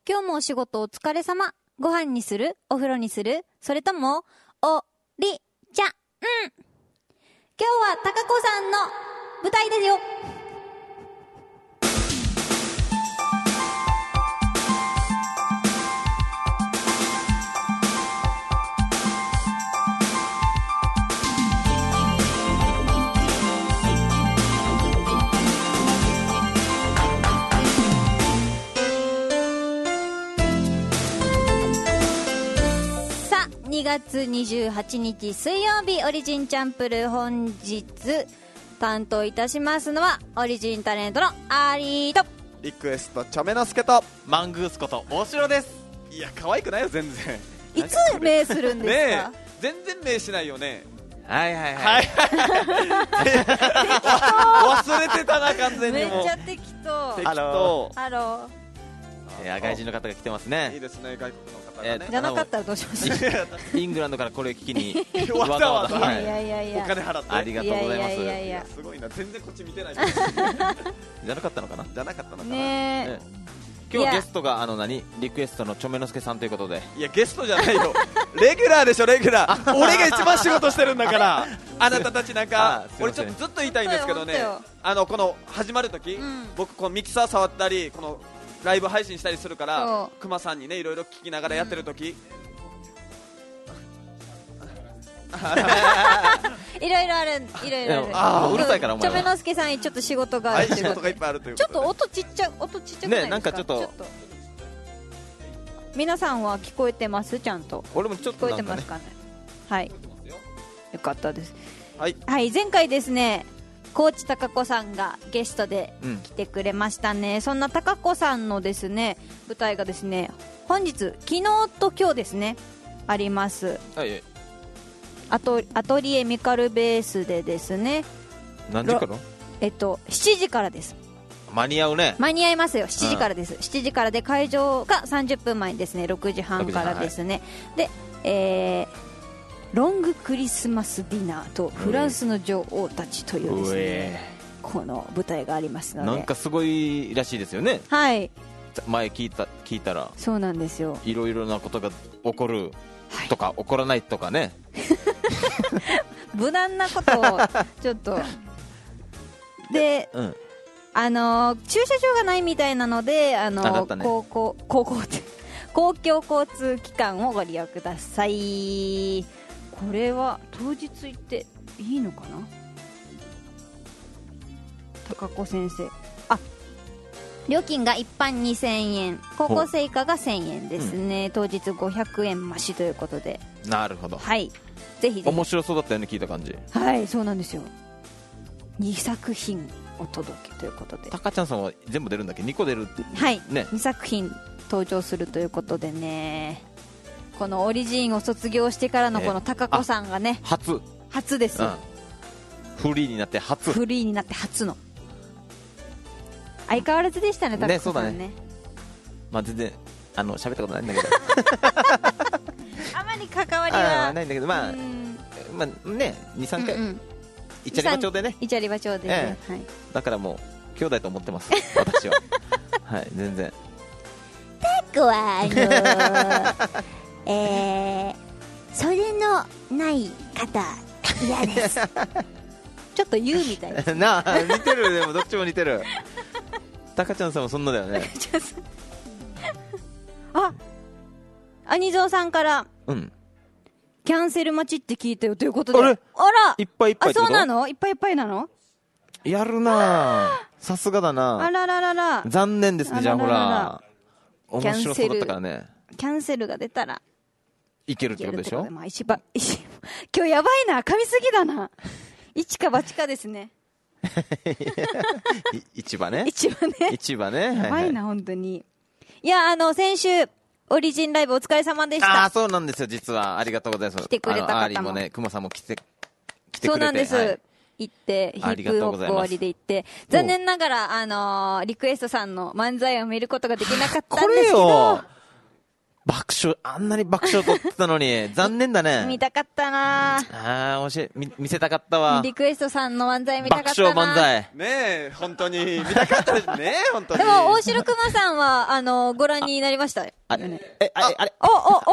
今日もお仕事お疲れ様。ご飯にする？お風呂にする？それとも、おりちゃん。今日はたかこさんの舞台ですよ。2月28日水曜日、オリジンチャンプルー。本日担当いたしますのはオリジンタレントのアリーとリクエストチョメノスケとマングースこと大城です。 いや可愛くないよ全然。 いつ名するんですか？ ねえ全然名しないよね。 はいはいはい、 忘れてたな完全に。もうめっちゃ適当。 適当。 ハロ外人の方が来てますね。 いいですね、外国の方がね。 ー。じゃなかったらどうします？ イングランドからこれを聞きにわざわざいやいやいやいや、 お金払ってありがとうございます。 いやいやいやすごいな、全然こっち見てない。 じゃなかったのかな。 じゃなかったのかな。 ね今日ゲストがリクエストのチョメノスケさんということで。 いやゲストじゃないよ。レギュラーでしょ、レギュラー。俺が一番仕事してるんだから。あなたたちなんか俺ちょっとずっと言いたいんですけどね。この始まるとき、僕このミキサー触ったりこのライブ配信したりするから、クマさんにねいろいろ聞きながらやってるとき、 いろいろある、いろいろある。うるさいからおチョ前は。 メノスケさんにちょっと仕事があるということで、 仕事がいっぱいあるというちょっことで。 と音ちっちゃくないですか？ ね、なんかちょっと皆さんは聞こえてます？ちゃんと俺もちょっ聞となんかねこえてますかね。はい、よかったです。 はい、 はい、前回ですね、高知貴子さんがゲストでうん来てくれましたね。そんな貴子さんのですね舞台がですね、本日昨日と今日ですねあります。 はいアトリエミカルベースでですね、 何時から 7時からです。 間に合うね。 間に合いますよ。7時からです。7時からで、会場が30分前にですね、6時半からですね。で、ロングクリスマスディナーとフランスの女王たちというですね、この舞台がありますので、 なんかすごいらしいですよね。 はい、 前聞いたらそうなんですよ。 いろいろなことが起こるとか、起こらないとかね。 無難なことをちょっとで、 うん、 駐車場がないみたいなので、 だったね、 公共交通機関をご利用ください。これは当日行っていいのかな？高子先生、料金が一般2000円、高校生以下が1000円ですね。当日500円増しということで。 なるほど。 はい、ぜひぜ面白そうだったよね、聞いた感じ。 ひ。はい、そうなんですよ。2作品お届けということで、 タカちゃんさんは全部出るんだっけ？2個出るってはいね。 2作品登場するということでね、このオリジンを卒業してからのこの高子さんがね、初です、 フリーになって初。 フリーになって初の。相変わらずでしたね、高子さんそうだね。 まあ全然喋ったことないんだけどあまり関わりはないんだけど、まあね、2,3回、イチャリバ町でね、 イチャリバ町でね、はい、 だからもう兄弟と思ってます私ははい、全然タコはそれのない方嫌ですちょっと言うみたいですなあ、似てる。でもどっちも似てる。タカちゃんさんもそんなだよね。 兄蔵さんからキャンセル待ちって聞いたよということで、あらいっぱいいっぱいってこと？ そうなの？いっぱいいっぱいなの？ やるな、さすがだな。 あらららら、 残念ですね。じゃあほら、面白そうだったからね。 キャンセルが出たらいけるってことでしょ？ まあ、今日やばいな、噛みすぎだな。一か八かですね市場ね。 市場ね。やばいな、 はいはい、 本当に。いや、先週オリジンライブお疲れ様でした。 そうなんですよ、実は。ありがとうございます。 来てくれた方も。 アーリーもね、クマさんも来てくれて。 そうなんです。はい、行って、ヒップホップ終わりで行って、残念ながら、リクエストさんの漫才を見ることができなかったんですけど。 爆笑、あんなに爆笑取ってたのに残念だね。 見たかったな。 見せたかったわ。 リクエストさんの漫才見たかったな。 爆笑漫才ねえ本当に見たかったですね本当に。 でも大城熊さんはご覧になりましたよね。 あれ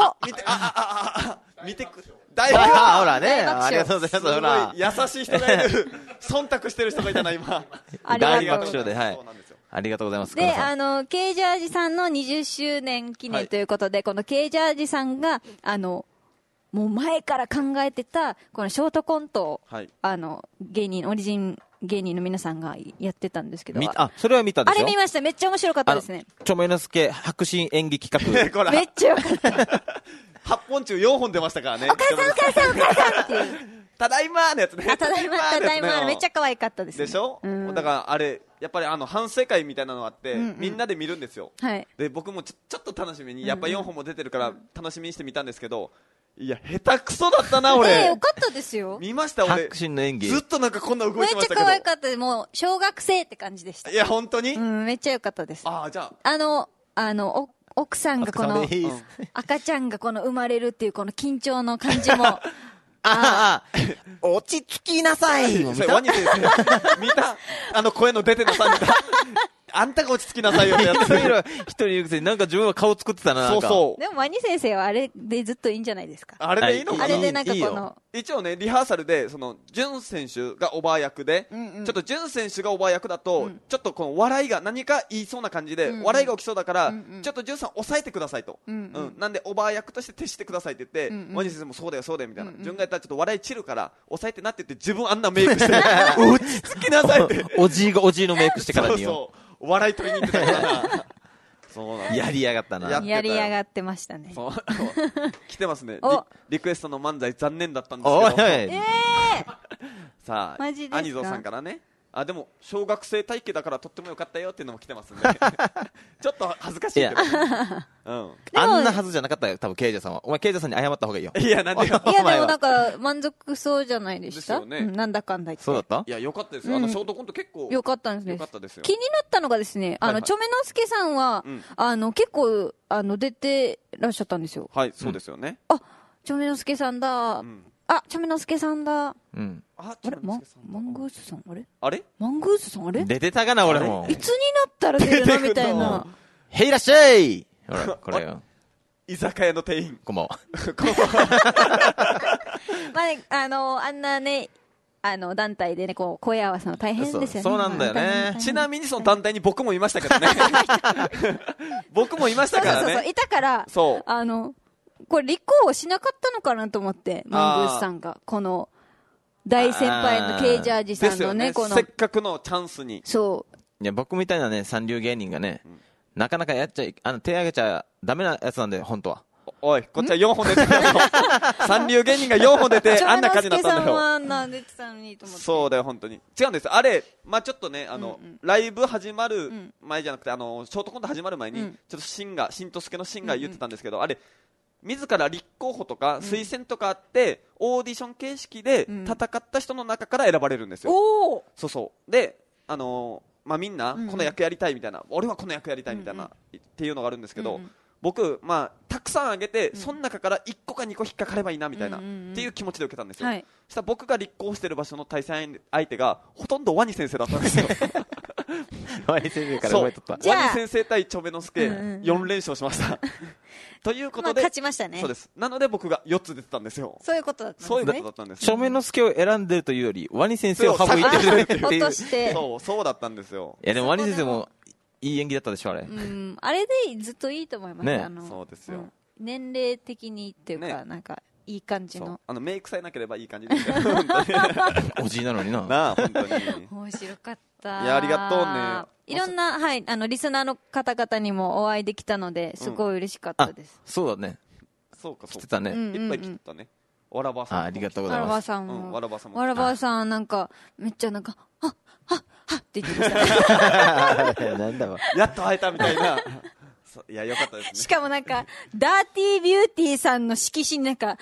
見てくほらね、ありがとうございます。 ほら優しい人がいる忖度してる人がいたな今。 大爆笑で、はい、ありがとうございます。 でKジャージさんの20周年記念ということで、この Kジャージさんがもう前から考えてたこのショートコントを、芸人オリジン芸人の皆さんがやってたんですけど、 それは見たでしょ。 あれ見ました。めっちゃ面白かったですね。 ちょめのすけ迫真演技企画めっちゃよかった 8本中4本出ましたからね。 お母さんお母さんお母さんっていうただいまーのやつね。 ただいまめっちゃ可愛かったですね。 でしょ、だからあれやっぱり反省会みたいなのがあって、みんなで見るんですよ、で僕もちょっと楽しみにやっぱ4本も出てるから楽しみにして見たんですけど、いや下手くそだったな俺。 よかったですよ。 見ました俺。 迫真の演技ずっとなんかこんな動いてましたけど。 めっちゃ可愛かったです。もう小学生って感じでした。 いや本当に、 めっちゃ良かったです。 じゃあ奥さんがこの赤ちゃんがこの生まれるっていうこの緊張の感じも落ち着きなさい。 ワニ先生見た声の出てなさ見たあんたが落ち着きなさいよってやつ一人いるくせになんか自分は顔作ってたな。 そうでもワニ先生はあれでずっといいんじゃないですか。 あれでいいのかな。 あれでなんかこの一応ねリハーサルでジュン選手がおばあ役で、ちょっとジュン選手がおばあ役だと、ちょっとこの笑いが何か言いそうな感じで、笑いが起きそうだから、ちょっとジュンさん抑えてくださいと、なんでおばあ役として徹してくださいって言って、ワニ先生もそうだよそうだよみたいな、ジュンがやったらちょっと笑い散るから抑えてなって言って自分あんなメイクして落ち着きなさいっておじいのメイクしてからによ。 そう笑い取りに行ってたからそうなんやりやがったな。 やりやがってましたね。 来てますね。リクエストの漫才残念だったんですけどさあアニゾーさんからね、でも小学生体型だからとってもよかったよっていうのも来てますんでちょっと恥ずかしいけど、 あんなはずじゃなかったよ多分ケイジャさんは。お前ケイジャさんに謝った方がいいよ。 いやなんでよ。 いやでもなんか満足そうじゃないでした。 ですよね。 なんだかんだ言って。 そうだった。 いやよかったですよ。ショートコント結構よかったんですね。 よかったですよ。 気になったのがですね、チョメノスケさんは結構出てらっしゃったんですよ。 はいそうですよね。 チョメノスケさんだ。チョメノスケさんだ。あれマングースさんあれマングースさん出てたかな俺も。 いつになったら出るのみたいな。 へいらっしゃい。ほらこれよ。 居酒屋の店員。 こんばんは。 あんなね団体でねこう声合わせの大変ですよね。 そうなんだよね。 ちなみにその団体に僕もいましたけどね。僕もいましたからね。 そういたからこれ立候補しなかったのかなと思って、マングースさんがこの大先輩のケイジャージさんのねこのせっかくのチャンスに。 いや僕みたいなね三流芸人がね、なかなか手挙げちゃダメなやつなんで本当は。 おいこっちは4本出てる三流芸人が4本出てあんな感じになったんだよ。 チョメノスケさんはあんな出てたのにと思って。 そうだよ本当に違うんです。あれちょっとねライブ始まる前じゃなくてショートコント始まる前にちょっとしんとすけのシンが言ってたんですけど、あれ自ら立候補とか推薦とかあってオーディション形式で戦った人の中から選ばれるんですよ。そうでみんなこの役やりたいみたいな、俺はこの役やりたいみたいなっていうのがあるんですけど、僕たくさんあげてその中から1個か2個引っかかればいいなみたいなっていう気持ちで受けたんですよ。そしたら僕が立候補してる場所の対戦相手がほとんどワニ先生だったんですよ。 ワニ先生から覚えとった。 ワニ先生対チョメノスケ4連勝しましたということで勝ちましたね。 そうです。なので僕が4つ出てたんですよ。 そういうことだったんですね。 そういうことだったんです。 チョメノスケを選んでるというよりワニ先生を省いてるっていう落としてそうだったんですよ。 いやでもワニ先生もいい演技だったでしょあれ。 あれでずっといいと思いますね。 そうですよ。 年齢的にっていうかなんかいい感じの。 メイクさえなければいい感じですよ。 おじいなのにな。 なあ本当に。 面白かった。 いやありがとうね。 いろんなリスナーの方々にもお会いできたのですごい嬉しかったです。 そうだね。 そうか来てたね。 いっぱい来てたね。わらばさん。 ありがとうございます。 わらばさんも。 わらばさんなんかめっちゃなんかはって言ってましたね。 なんだわ。 やっと会えたみたいな。いやよかったですね。 しかもなんかダーティービューティーさんの色紙になんか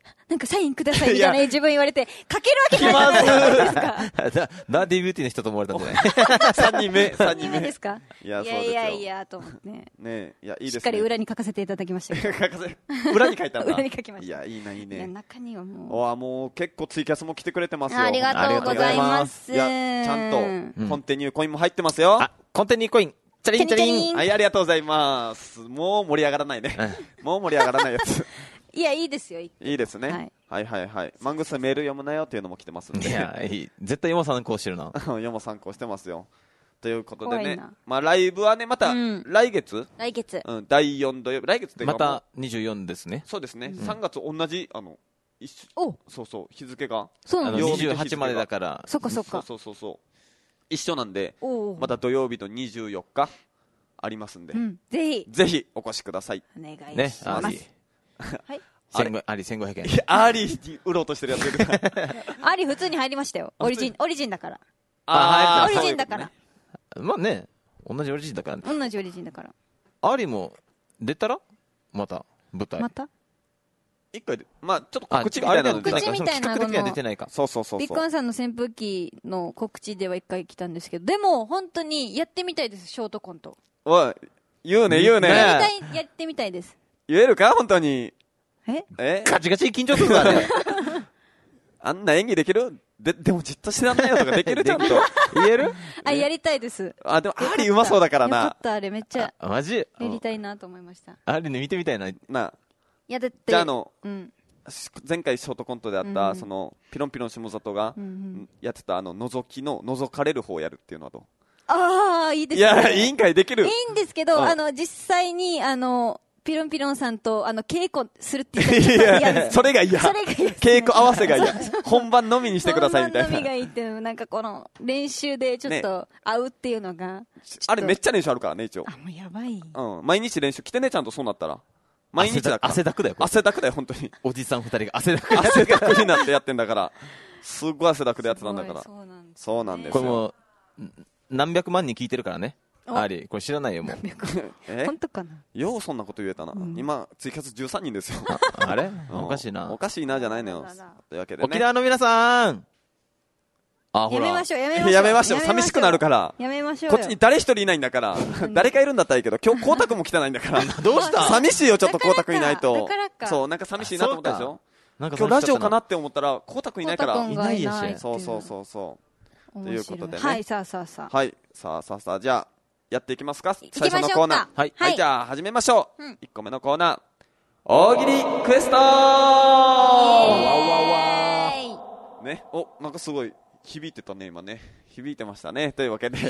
なんかサインくださいみたいな自分言われて、書けるわけないじゃないですか。 ダーディービューティーの人と思われたんじゃない ?3 人目、3 人目ですか？ いや、 いやいやいや、と思って。 ね、いや、いいですね。 しっかり裏に書かせていただきましたよ。 裏に書いたんだ。 裏に書きました。 いや、いいな、いいね。 中にはもう結構ツイキャスも来てくれてますよ。 ありがとうございます。 いや、ちゃんと、コンテニューコインも入ってますよ。 コンテニューコイン。チャリンチャリン。 はい、ありがとうございます。もう盛り上がらないね。もう盛り上がらないやつ。 いや、いいですよ。 いいですね。はいはいはい。マングスメール読むなよっていうのも来てますんで。 いや、いい。絶対山参考してるな。 山参考してますよ。ということでね。まあライブはね、また来月。 来月。 第4土曜日。来月ってまた24ですね。 そうですね。3月同じ、そうそう、日付が。 そうなんです。 28までだから。 そっかそっか。 そう。一緒なんで、また土曜日の24日ありますんで。ぜひお越しください。 お願いします。はい。 アリ1500円。 いや、アリに売ろうとしてるやついるから。 アリ普通に入りましたよ。オリジンだから。 オリジンだから。 まあね、同じオリジンだから。 同じオリジンだから。 アリも出たらまた舞台。 また一回で、まあちょっと告知みたいなの告知みたいな企画的には出てないか。 そう。 ビッグワンさんの扇風機の告知では一回来たんですけど、でも本当にやってみたいです、ショートコント。 おい、言うね。 やってみたいです。 言えるか本当に。 ガチガチ緊張するからね。 あんな演技できる？でもじっとしてらんないよとかできるちゃんと。言える？ やりたいです。 でもアリうまそうだからな。 よかった、あれめっちゃ。 マジ？ やりたいなと思いました。 アリね、見てみたいな。 いやだって。 じゃあ前回ショートコントであったそのピロンピロン下里がやってた覗かれる方をやるっていうのはどう？ ああ、いいですね。 いや、いいんかい、できる。 いいんですけど、実際にピロンピロンさんと稽古するって言ったら嫌です。 それが嫌。稽古合わせが嫌。本番のみにしてくださいみたいな。 本番のみがいいっていうの、なんかこの練習でちょっと会うっていうのが。 あれめっちゃ練習あるからね、一応。 もうやばい。 毎日練習来てね、ちゃんとそうなったら。毎日だから。 汗だくだよ。 汗だくだよ、本当に。 おじさん2人が汗だく。 汗だくになってやってんだから。すっごい汗だくでやってたんだから。そうなんですよ。 これも何百万人聞いてるからね。アリ、これ知らないよ、もう。 本当かな。 ようそんなこと言えたな。今、ツイキャス13人ですよ。 あれおかしいな。 おかしいなじゃないのよ。というわけでね。 沖縄の皆さん、 やめましょう。 やめましょう。寂しくなるから。 やめましょう。 こっちに誰一人いないんだから。誰かいるんだったらいいけど、今日光沢も来てないんだから。 どうした？ 寂しいよ、ちょっと光沢いないと。 だからか。 そう、なんか寂しいなと思ったでしょ？今日ラジオかなって思ったら、光沢いないから。 いないやし。 そう。ということでね。 はい、さあ。 はい、さあ、じゃあ、やっていきますか？最初のコーナー。はい、じゃあ、始めましょう。1個目のコーナー。大喜利クエストね、なんかすごい。響いてたね、今ね。響いてましたね。というわけで。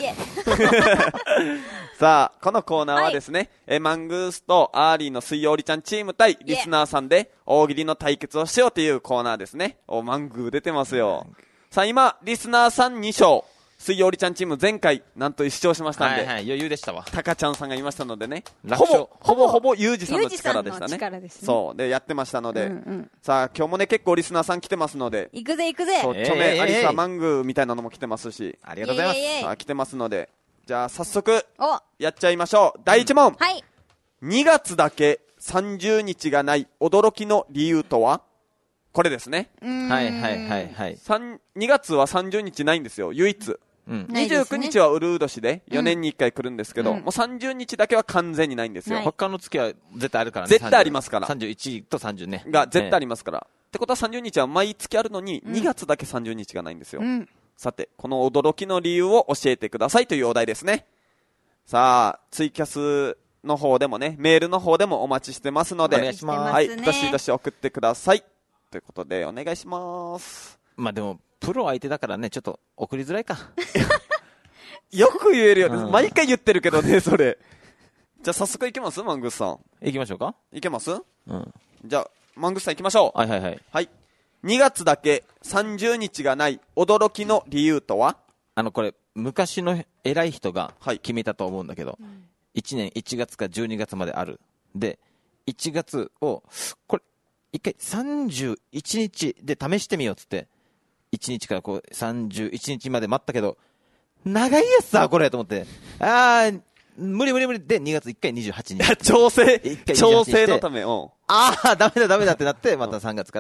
さあ、このコーナーはですね、マングースとアーリーの水曜りちゃんチーム対リスナーさんで大喜利の対決をしようというコーナーですね。マングー出てますよ。さあ、今、リスナーさん2勝。水曜りちゃんチーム前回、なんと1勝しましたんで。 余裕でしたわ。 タカちゃんさんがいましたのでね。ほぼユージさんの力でしたね。そう。で、やってましたので。さあ、今日もね、結構リスナーさん来てますので。 行くぜ。 そう、著名アリサマングーみたいなのも来てますし。 ありがとうございます。 さあ、来てますので。じゃあ、早速、やっちゃいましょう。第1問。 はい。 2月だけ30日がない驚きの理由とは？これですね。 はい。 2月は30日ないんですよ、唯一。29日はウルー年で4年に1回来るんですけど、もう30日だけは完全にないんですよ。 他の月は絶対あるからね。 絶対ありますから。 31と30ね。 が絶対ありますから。ってことは30日は毎月あるのに、2月だけ30日がないんですよ。さて、この驚きの理由を教えてくださいというお題ですね。さあ、ツイキャスの方でもね、メールの方でもお待ちしてますので、 お願いします。 はい、どしどし送ってください。ということで、お願いします。 まあでも、プロ相手だからね、ちょっと送りづらいか。 よく言えるよね。毎回言ってるけどね、それ。じゃあ早速行きますマングスさん。 行きましょうか。 行けます？じゃあ、マングスさん行きましょう。 はい。 はい。2月だけ30日がない驚きの理由とは？ これ、昔の偉い人が決めたと思うんだけど、1年1月か12月まである。で、1月を、これ、一回31日で試してみようっつって、1日からこう31日まで待ったけど、長いやつさ、これと思って。無理で、2月1回28日。 調整のため、 ダメだってなって、また3月からは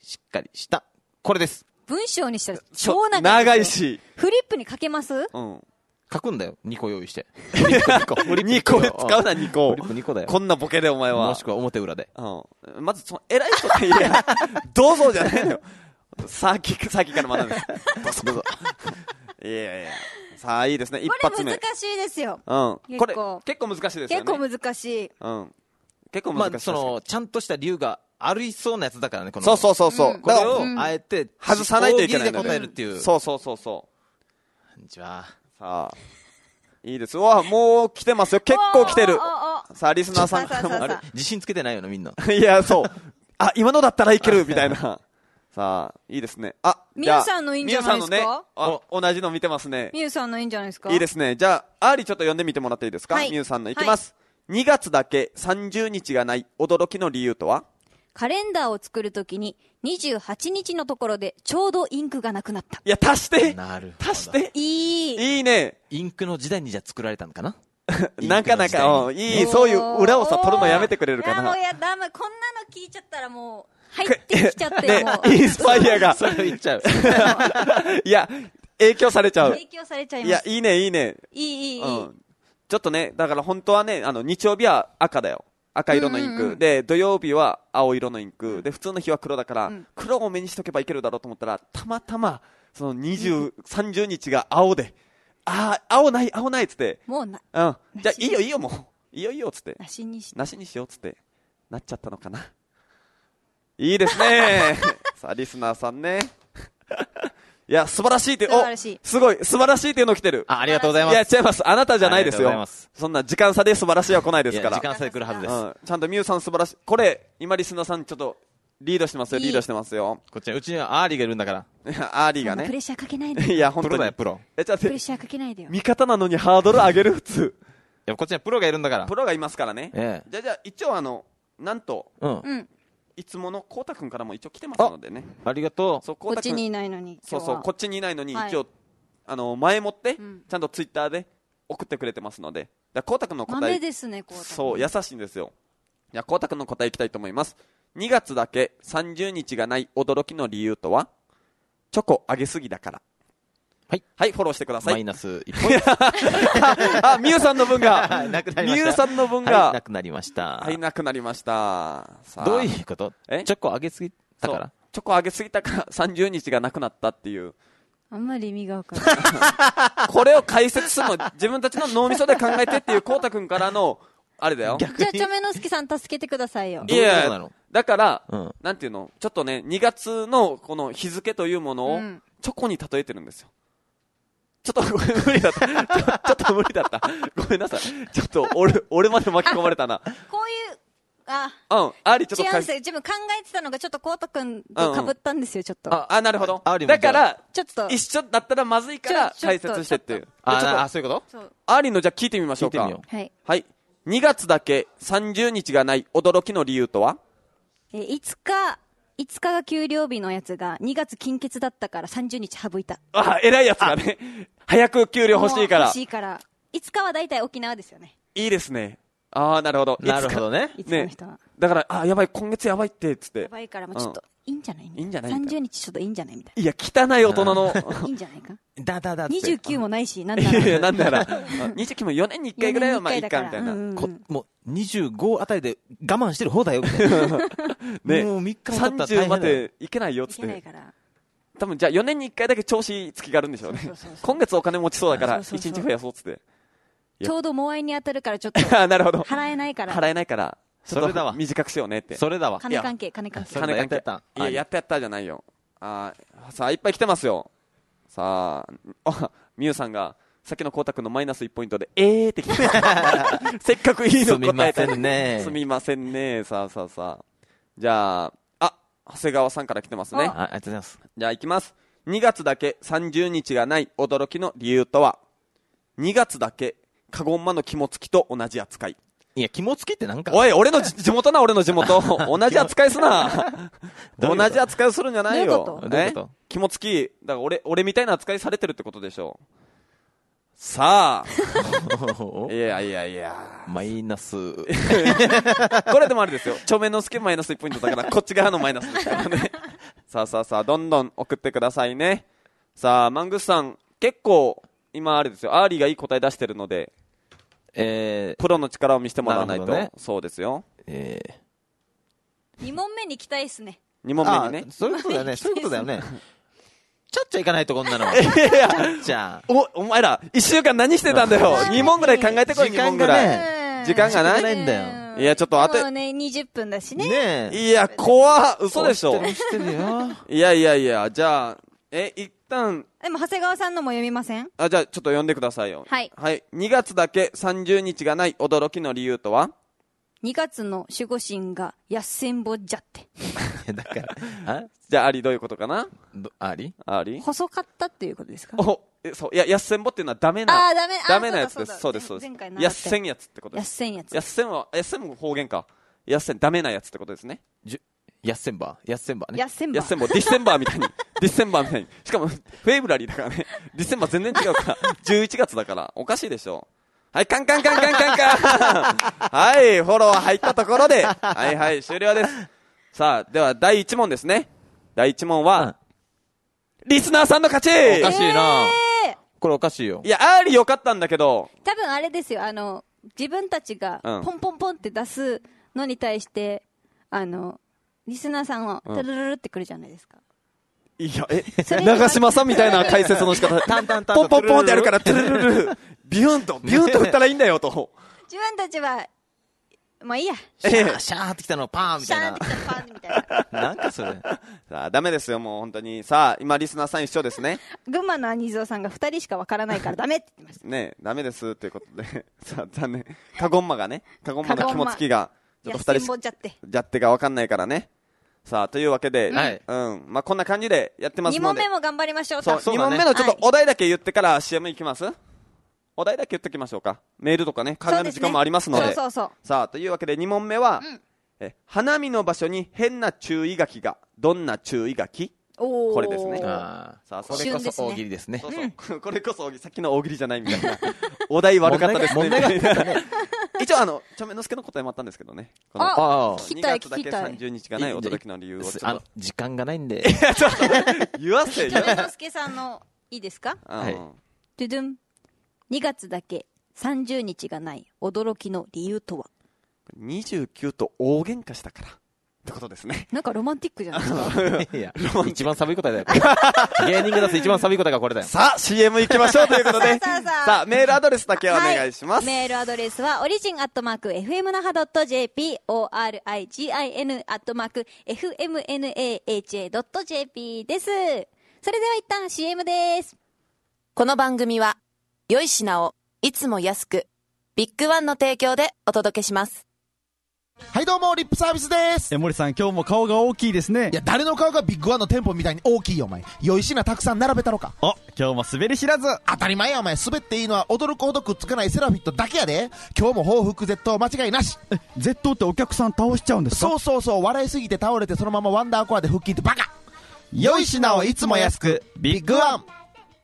しっかりした。これです。 文章にしたら超長い。 長いし。 フリップに書けます？ うん。 書くんだよ。2個用意して。 2個。2個使うな、2個。 フリップ2個だよ。 こんなボケでお前は。 もしくは表裏で。 うん。まず、偉い人って言えや。どうぞじゃないのよ。さっきから学んで。どうぞ。いや。さあ、いいですね。一発目。 これ難しいですよ。 うん。これ、結構難しいですよね。 結構難しい。 うん。結構難しい。 まあ、ちゃんとした理由がありそうなやつだからね、この。 そう。 これを、あえて、 外さないといけない。 大喜利で答えるっていう。 そう。 こんにちは。 さあ。いいです。もう来てますよ。結構来てる。さあ、リスナーさんからも。 自信つけてないよな、みんな。 いや、そう。あ、今のだったらいけるみたいな。さあ、いいですね。 みゆさんのいいんじゃないですか？ みゆさんのね、同じの見てますね。 みゆさんのいいんじゃないですか？ いいですね。じゃあ、アーリーちょっと読んでみてもらっていいですか？みゆさんのいきます。2月だけ30日がない驚きの理由とは？ カレンダーを作るときに28日のところでちょうどインクがなくなった。 いや、足して。 なるほど。 足して。 いいね。 インクの時代にじゃ作られたのかな。 なかなか、いい、そういう裏をさ、取るのやめてくれるかな。 いや、ダメ。こんなの聞いちゃったらもう、入ってきちゃって、もう。 インスパイアが。 それを言っちゃう。 いや、影響されちゃう。 影響されちゃいます。 いや、いいね。 いい。 ちょっとね、だから本当はね、日曜日は赤だよ。赤色のインク。で、土曜日は青色のインク。で、普通の日は黒だから、黒を目にしとけばいけるだろうと思ったら、たまたま、その30日が青で、青ないっつって。 もうな。 うん。じゃあ、いいよ、もう。いいよ、つって。 なしにしよう、つって。なっちゃったのかな。いいですね。さあ、リスナーさんね。いや、素晴らしいって、すごい、素晴らしいっていうの来てる。 ありがとうございます。 いや、違います。あなたじゃないですよ。そんな時間差で素晴らしいは来ないですから。 時間差で来るはずです。 ちゃんとミュウさん素晴らしい。これ、今リスナーさんちょっと、リードしてますよ。 こっちうちにはアーリーがいるんだから。 いや、アーリーがね。 プレッシャーかけないで。 いや、本当に。 プロだよ、プロ。 プレッシャーかけないでよ。 味方なのにハードル上げる普通。 いや、こっちにはプロがいるんだから。 プロがいますからね。じゃあ、一応なんと、いつものこうたくんからも一応来てますのでね。 ありがとう。 こっちにいないのに。 そう、こっちにいないのに、一応、前もって、ちゃんとツイッターで送ってくれてますので。こうたくんの答え。 豆ですね、こうたくん。 そう、優しいんですよ。いや、こうたくんの答えいきたいと思います。2月だけ30日がない驚きの理由とは？チョコあげすぎだから。はい、フォローしてください。 マイナス1ポイント。 みゆさんの分が、みゆさんの分が、 なくなりました。 はい、なくなりました。 どういうこと？チョコあげすぎたから？ チョコあげすぎたから30日がなくなったっていう。 あんまり意味がわからない。 これを解説するの、自分たちの脳みそで考えてっていうこうたくんからの、あれだよ。 じゃあ、チョメノスキさん助けてくださいよ。 いや、だから、なんていうの、ちょっとね、2月のこの日付というものを、チョコに例えてるんですよ。ちょっと無理だった。ちょっと無理だった。ごめんなさい。ちょっと俺まで巻き込まれたな。 こういう、 ありちょっと。 違うんですよ。自分考えてたのがちょっとコウタくんと被ったんですよ、ちょっと。 なるほど。だから、 ちょっと。 一緒だったらまずいから解説してっていう。 そういうこと？ アーリーのじゃあ聞いてみましょうか。はい。2月だけ30日がない驚きの理由とは ？5日が給料日のやつが2月金欠だったから30日省いた。 偉いやつがね。早く給料欲しいから。 欲しいから。5日は大体沖縄ですよね。 いいですね。なるほど。 なるほどね。 5日の人は。 だから、やばい、今月やばいって、つって。 やばいから、ちょっと、いいんじゃないいいんじゃない ?30 日ちょっといいんじゃないみたいな。 いや、汚い大人の。 いいんじゃないか 29 もないし、なんなら。 いや、なんなら。29も4年に1回ぐらいはまあいいか、みたいな。 もう、25あたりで我慢してる方だよ、みたいな。ね。もう3日も経ったら 30までいけないよ、つって。いけないから。多分、じゃあ4年に1回だけ調子付きがあるんでしょうね。今月お金持ちそうだから、1日増やそう、つって。 ちょうどモアイに当たるからちょっと。 なるほど。 払えないから。 払えないから。それだわ。短くしようねって。 それだわ。 金関係。 金関係。いや、やったじゃないよ。さあ、いっぱい来てますよ。さあ、みゆさんが、さっきのこうたくんのマイナス1ポイントで、って来てせっかくいいの答えて。 すみませんね。 すみませんね。さあ。じゃあ、長谷川さんから来てますね。 ありがとうございます。 じゃあ、いきます。2月だけ30日がない驚きの理由とは、2月だけ、カゴンマの肝付きと同じ扱い。 いや、肝付きってなんか。 おい、俺の地元。同じ扱いすな。同じ扱いするんじゃないよ。 どういうこと？ 肝付き。だから俺みたいな扱いされてるってことでしょ。さあ。いや。 マイナス。 これでもあれですよ。チョメノスケマイナス1ポイントだから、こっち側のマイナスですからね。 さあどんどん送ってくださいね。さあマングスさん結構今あれですよ、アーリーがいい答え出してるので、プロの力を見せてもらわないと、ね、そうですよ。 2問目に期待っすね。 2問目にね。 そういうことだよね。そういうことだよね。ちゃっちゃいかないとこんなの。 じゃあお前ら1週間何してたんだよ。2問ぐらい考えてこい。2問ぐらい時間がないんだよ。いやちょっともうね20分だしね。 いや怖っ、嘘でしょ。いやじゃあ一旦でも長谷川さんのも読みません？ じゃあちょっと読んでくださいよ。はい2月だけ30日がない驚きの理由とは ？2月の守護神がやっせんぼじゃってだからじゃあアリどういうことかな？ アリ細かったっていうことですか？ そう、いや、やっせんぼっていうのはダメなやつです。そうです。やっせんやつってことです。やっせんも方言か。やっせん、ダメなやつってことですね。 やっせんばね。 やっせんぼ、ディセンバーみたいに。しかも、フェイブラリーだからね。ディセンバー全然違うから。11月だから。おかしいでしょ。はい、カンカンはい、フォロー入ったところで。はい、終了です。さあ、では第1問ですね。第1問は、リスナーさんの勝ち。 おかしいな。これおかしいよ。 いや、アーリーよかったんだけど。 多分あれですよ、自分たちがポンポンポンって出すのに対して、リスナーさんはタルルルってくるじゃないですか。 いや、長嶋さんみたいな解説の仕方。ポンポンポンってやるから、タルルルル。ビューンと振ったらいいんだよと。 自分たちは、まあいいや。 シャーってきたのパーンみたいな。 シャーってきたパーンみたいな。 なんかそれ。 さあ、ダメですよ、もう本当に。さあ、今リスナーさん一緒ですね。 群馬の兄蔵さんが2人しかわからないからダメって言ってました。 ねダメですということで。さあ、残念。カゴンマの肝付きが、ちょっと2人じゃってがわかんないからね。さあ、というわけで、まあこんな感じでやってますので。 2問目も頑張りましょう。 そう、2問目のちょっとお題だけ言ってから CM いきます？お題だけ言っておきましょうか。メールとかね、考える時間もありますので。 そう。 さあ、というわけで2問目は、花見の場所に変な注意書きが、どんな注意書き？これですね。 さあ、それこそ大喜利ですね。 そう。これこそさっきの大喜利じゃないみたいな。お題悪かったですね。一応ちょめのすけの答えもあったんですけどね。 聞きたい。 2月だけ30日がない驚きの理由を。 時間がないんで。 ちょっと、言わせ。 ちょめのすけさんの、いいですか？ はい。 ドゥドゥン。2月だけ30日がない驚きの理由とは ？29と大喧嘩したからってことですね。 なんかロマンティックじゃないですか。 いや、一番寒い答えだよ。芸人が出す一番寒い答えがこれだよ。 さあ CM 行きましょうということでさあメールアドレスだけお願いします。 メールアドレスはorigin@fmnaha.jp origin@fmnaha.jp です。それでは一旦 CM です。 この番組は良い品をいつも安くビッグワンの提供でお届けします。 はいどうもリップサービスです。 森さん今日も顔が大きいですね。 いや誰の顔がビッグワンの店舗みたいに大きいよお前。良い品たくさん並べたろか。 今日も滑り知らず。 当たり前やお前。滑っていいのは驚くほどくっつかないセラフィットだけやで。今日も報復絶倒間違いなし。 絶倒ってお客さん倒しちゃうんですか？ そう笑いすぎて倒れてそのままワンダーコアで復帰ってバカ。 良い品をいつも安くビッグワン。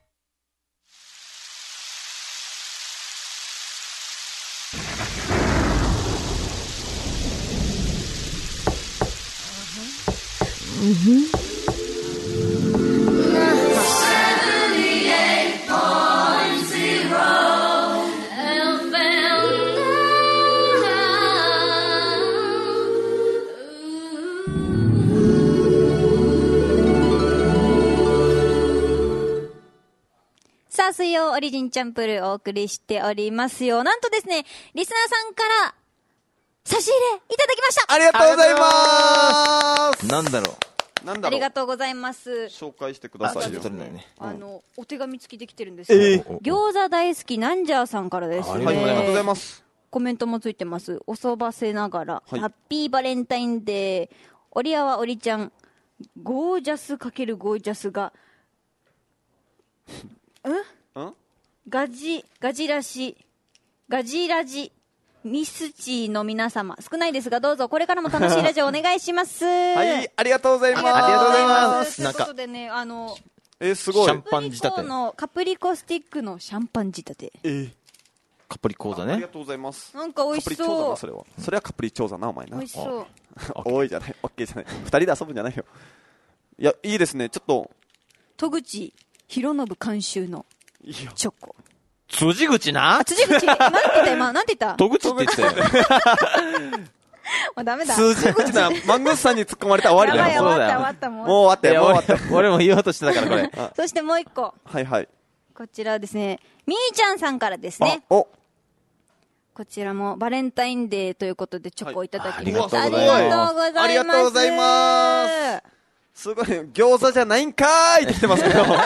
さあ水曜オリジンチャンプルお送りしておりますよ。なんとですねリスナーさんから差し入れいただきました。 ありがとうございます。 なんだろう。 ありがとうございます。 紹介してくださいよ。 お手紙付きできてるんですよ。餃子大好きなんじゃーさんからですね。 ありがとうございます。 コメントもついてます。おそばせながら、ハッピーバレンタインデー。おりあわおりちゃんゴージャス×ゴージャスがガジラジミスチーの皆様少ないですがどうぞこれからも楽しいラジオお願いします。 はいありがとうございます。 ありがとうございます。ということでねすごいシャンパン仕立てカプリコスティックのシャンパン仕立て。 カプリ講座ね。 ありがとうございます。 なんか美味しそう。 それはカプリチョーザなお前な。 美味しそう。 多いじゃない、オッケーじゃない。2人で遊ぶんじゃないよ。 いや、いいですね。ちょっと。 戸口博信監修のチョコ。 辻口な。 辻口なんて言った今、なんて言った戸口って言ったよ。 もうダメだ。 辻口な、マングスさんに突っ込まれたら終わりだよ。 終わった、もう終わったよ、もう終わったよ。 俺も言おうとしてたから、これ。 そしてもう一個。 はいはい。 こちらですね、みーちゃんさんからですね。 お、 こちらもバレンタインデーということでチョコをいただきました。 はいありがとうございます。 ありがとうございます。すごい、餃子じゃないんかーいって来てますけど。ね、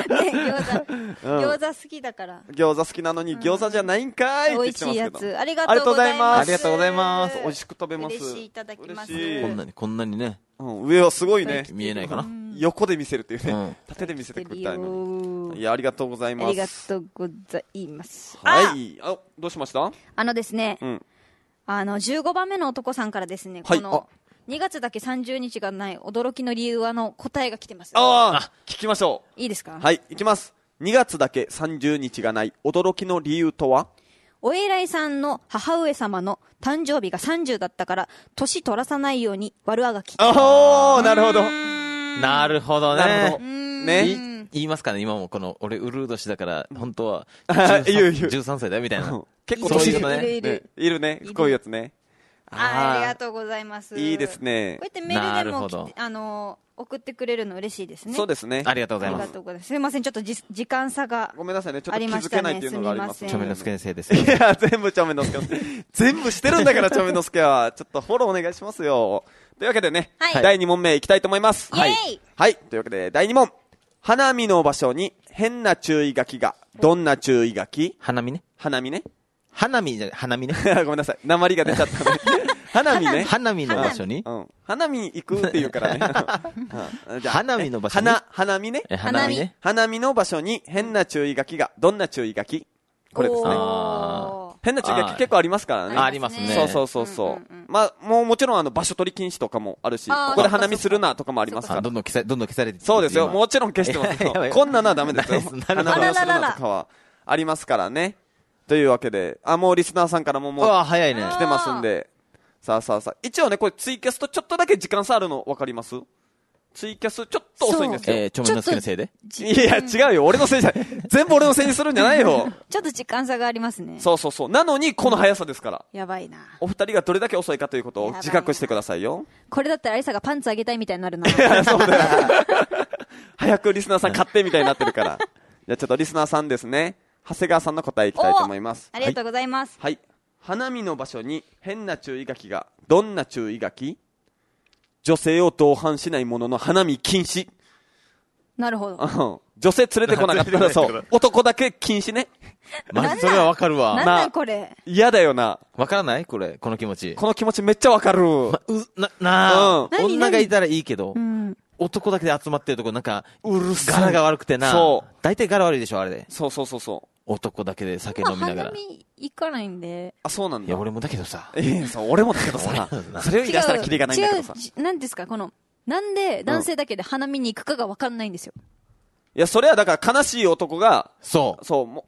餃子好きだから。 餃子好きなのに餃子じゃないんかーいって来てますけど。 美味しいやつ。ありがとうございます。 ありがとうございます。 美味しく食べます。 嬉しいいただきます。 こんなにね。 上はすごいね。 見えないかな。 横で見せるっていうね。縦で見せてくれたいのに。いや、ありがとうございます。 ありがとうございます。 はい。あ、どうしました？ ですね、15番目の男さんからですね、この、2月だけ30日がない驚きの理由答えが来てます。 聞きましょう。いいですか？ はい、いきます。2月だけ30日がない驚きの理由とは？ お偉いさんの母上様の誕生日が30だったから、年取らさないように悪あがき。 なるほど。 なるほどね。 なるほど。ね。 言いますかね、今も俺、うるう年だから、本当は、13歳だよ、みたいな。 結構年いるね。こういうやつね。 ありがとうございます。 いいですね。 こうやってメールでも送ってくれるの嬉しいですね。 そうですね。 ありがとうございます。 すみません、ちょっと時間差が。 ごめんなさいね、ちょっと気づけないっていうのがあります。 ちょめのすけのせいです。 いや、全部ちょめのすけ。全部してるんだから、ちょめのすけは。ちょっとフォローお願いしますよ。というわけでね、第2問目いきたいと思います。 はい。 はい。というわけで、第2問。花見の場所に変な注意書きが。どんな注意書き？ 花見ね。 花見ね。 花見じゃない、花見ね。 ごめんなさい。訛りが出ちゃったね。花見ね。 花見の場所に花見行くっていうからね。 花見の場所に花見ね。 花見ね。 花見の場所に変な注意書きが。どんな注意書き？これですね。変な注意書き結構ありますからね。 ありますね。 そう。まあ、もちろん場所取り禁止とかもあるし、ここで花見するなとかもありますから。 どんどん消されて。 そうですよ。もちろん消してますよ。こんなのはダメですよ。花見をするなとかはありますからね。というわけで、もうリスナーさんからも早いね。 来てますんで。さあ。一応ね、これツイキャスとちょっとだけ時間差あるの分かります？ツイキャスちょっと遅いんですよ。 ちょめのすけのせいで？ いや、違うよ。俺のせいじゃない。全部俺のせいにするんじゃないよ。 ちょっと時間差がありますね。 そう。なのに、この速さですから。 やばいな。 お二人がどれだけ遅いかということを自覚してくださいよ。 これだったらアリサがパンツあげたいみたいになるな。 いや、そうだよ。早くリスナーさん買ってみたいになってるから。じゃあちょっとリスナーさんですね。長谷川さんの答えいきたいと思います。 ありがとうございます。 はい。花見の場所に変な注意書きが。どんな注意書き？女性を同伴しないものの花見禁止。 なるほど。 女性連れてこなかったらそう。男だけ禁止ね。 まじそれはわかるわ。 なんだこれ。 嫌だよな。 わからない？この気持ち。 この気持ちめっちゃわかる。 女がいたらいいけど、男だけで集まってるとこなんか、柄が悪くてな。そう。大体柄悪いでしょ、あれで。 そう。 男だけで酒飲みながら。 花見行かないんで。 そうなんだ。 いや、俺もだけどさ。 俺もだけどさ。それを言い出したらキリがないんだけどさ。 なんですか、なんで男性だけで花見に行くかが分かんないんですよ。 いや、それはだから悲しい男が、 そう、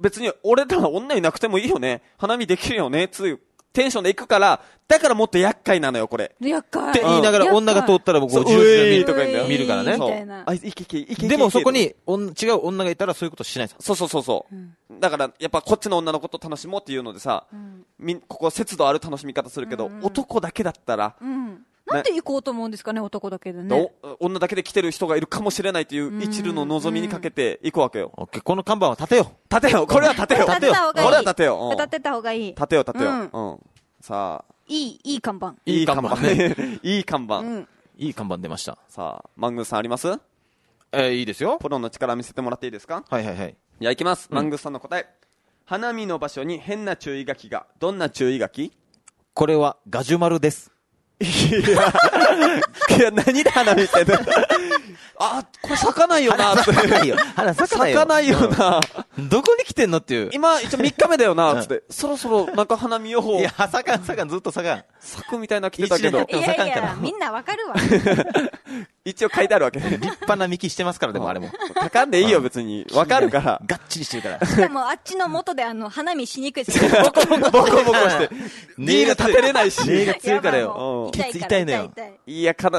別に俺らは女いなくてもいいよね。花見できるよね。つうテンションで行くから、だからもっと厄介なのよ、これ。 厄介。 って言いながら女が通ったら僕を 10時見るからね。 そう。いけ。 でもそこに違う女がいたらそういうことしないさ。 そう。だから、やっぱこっちの女の子と楽しもうっていうのでさ、ここ節度ある楽しみ方するけど、男だけだったら、 なんで行こうと思うんですかね、男だけでね。 女だけで来てる人がいるかもしれないという一縷の望みにかけて行くわけよ。 この看板は立てよ。 これは立てよ。 立てた方がいい。 これは立てよ。 立てた方がいい。 立てよ。さあ。 いい看板。 いい看板ね。いい看板。 いい看板出ました。 さあ、マングースさんあります？ いいですよ。 プロの力見せてもらっていいですか？ はい。 じゃあ行きます。マングースさんの答え。花見の場所に変な注意書きが。どんな注意書き？ これはガジュマルです。 いや、何で花見ってんの？これ咲かないよな。 咲かないよ。 咲かないよな。 どこに来てんのっていう。 今、一応3日目だよな、つって。そろそろなんか花見予報。 いや、咲かん、ずっと咲かん。 咲くみたいな来てたけど。 いや、みんなわかるわ。 一応書いてあるわけね。 立派な幹してますから、でもあれも。 書かんでいいよ、別に。わかるから。 がっちりしてるから。 しかもあっちの元で花見しにくいですよ。 ボコして。ネイル立てれないし。 ネイル強いからよ。 痛いのよ。 いや、悲しい。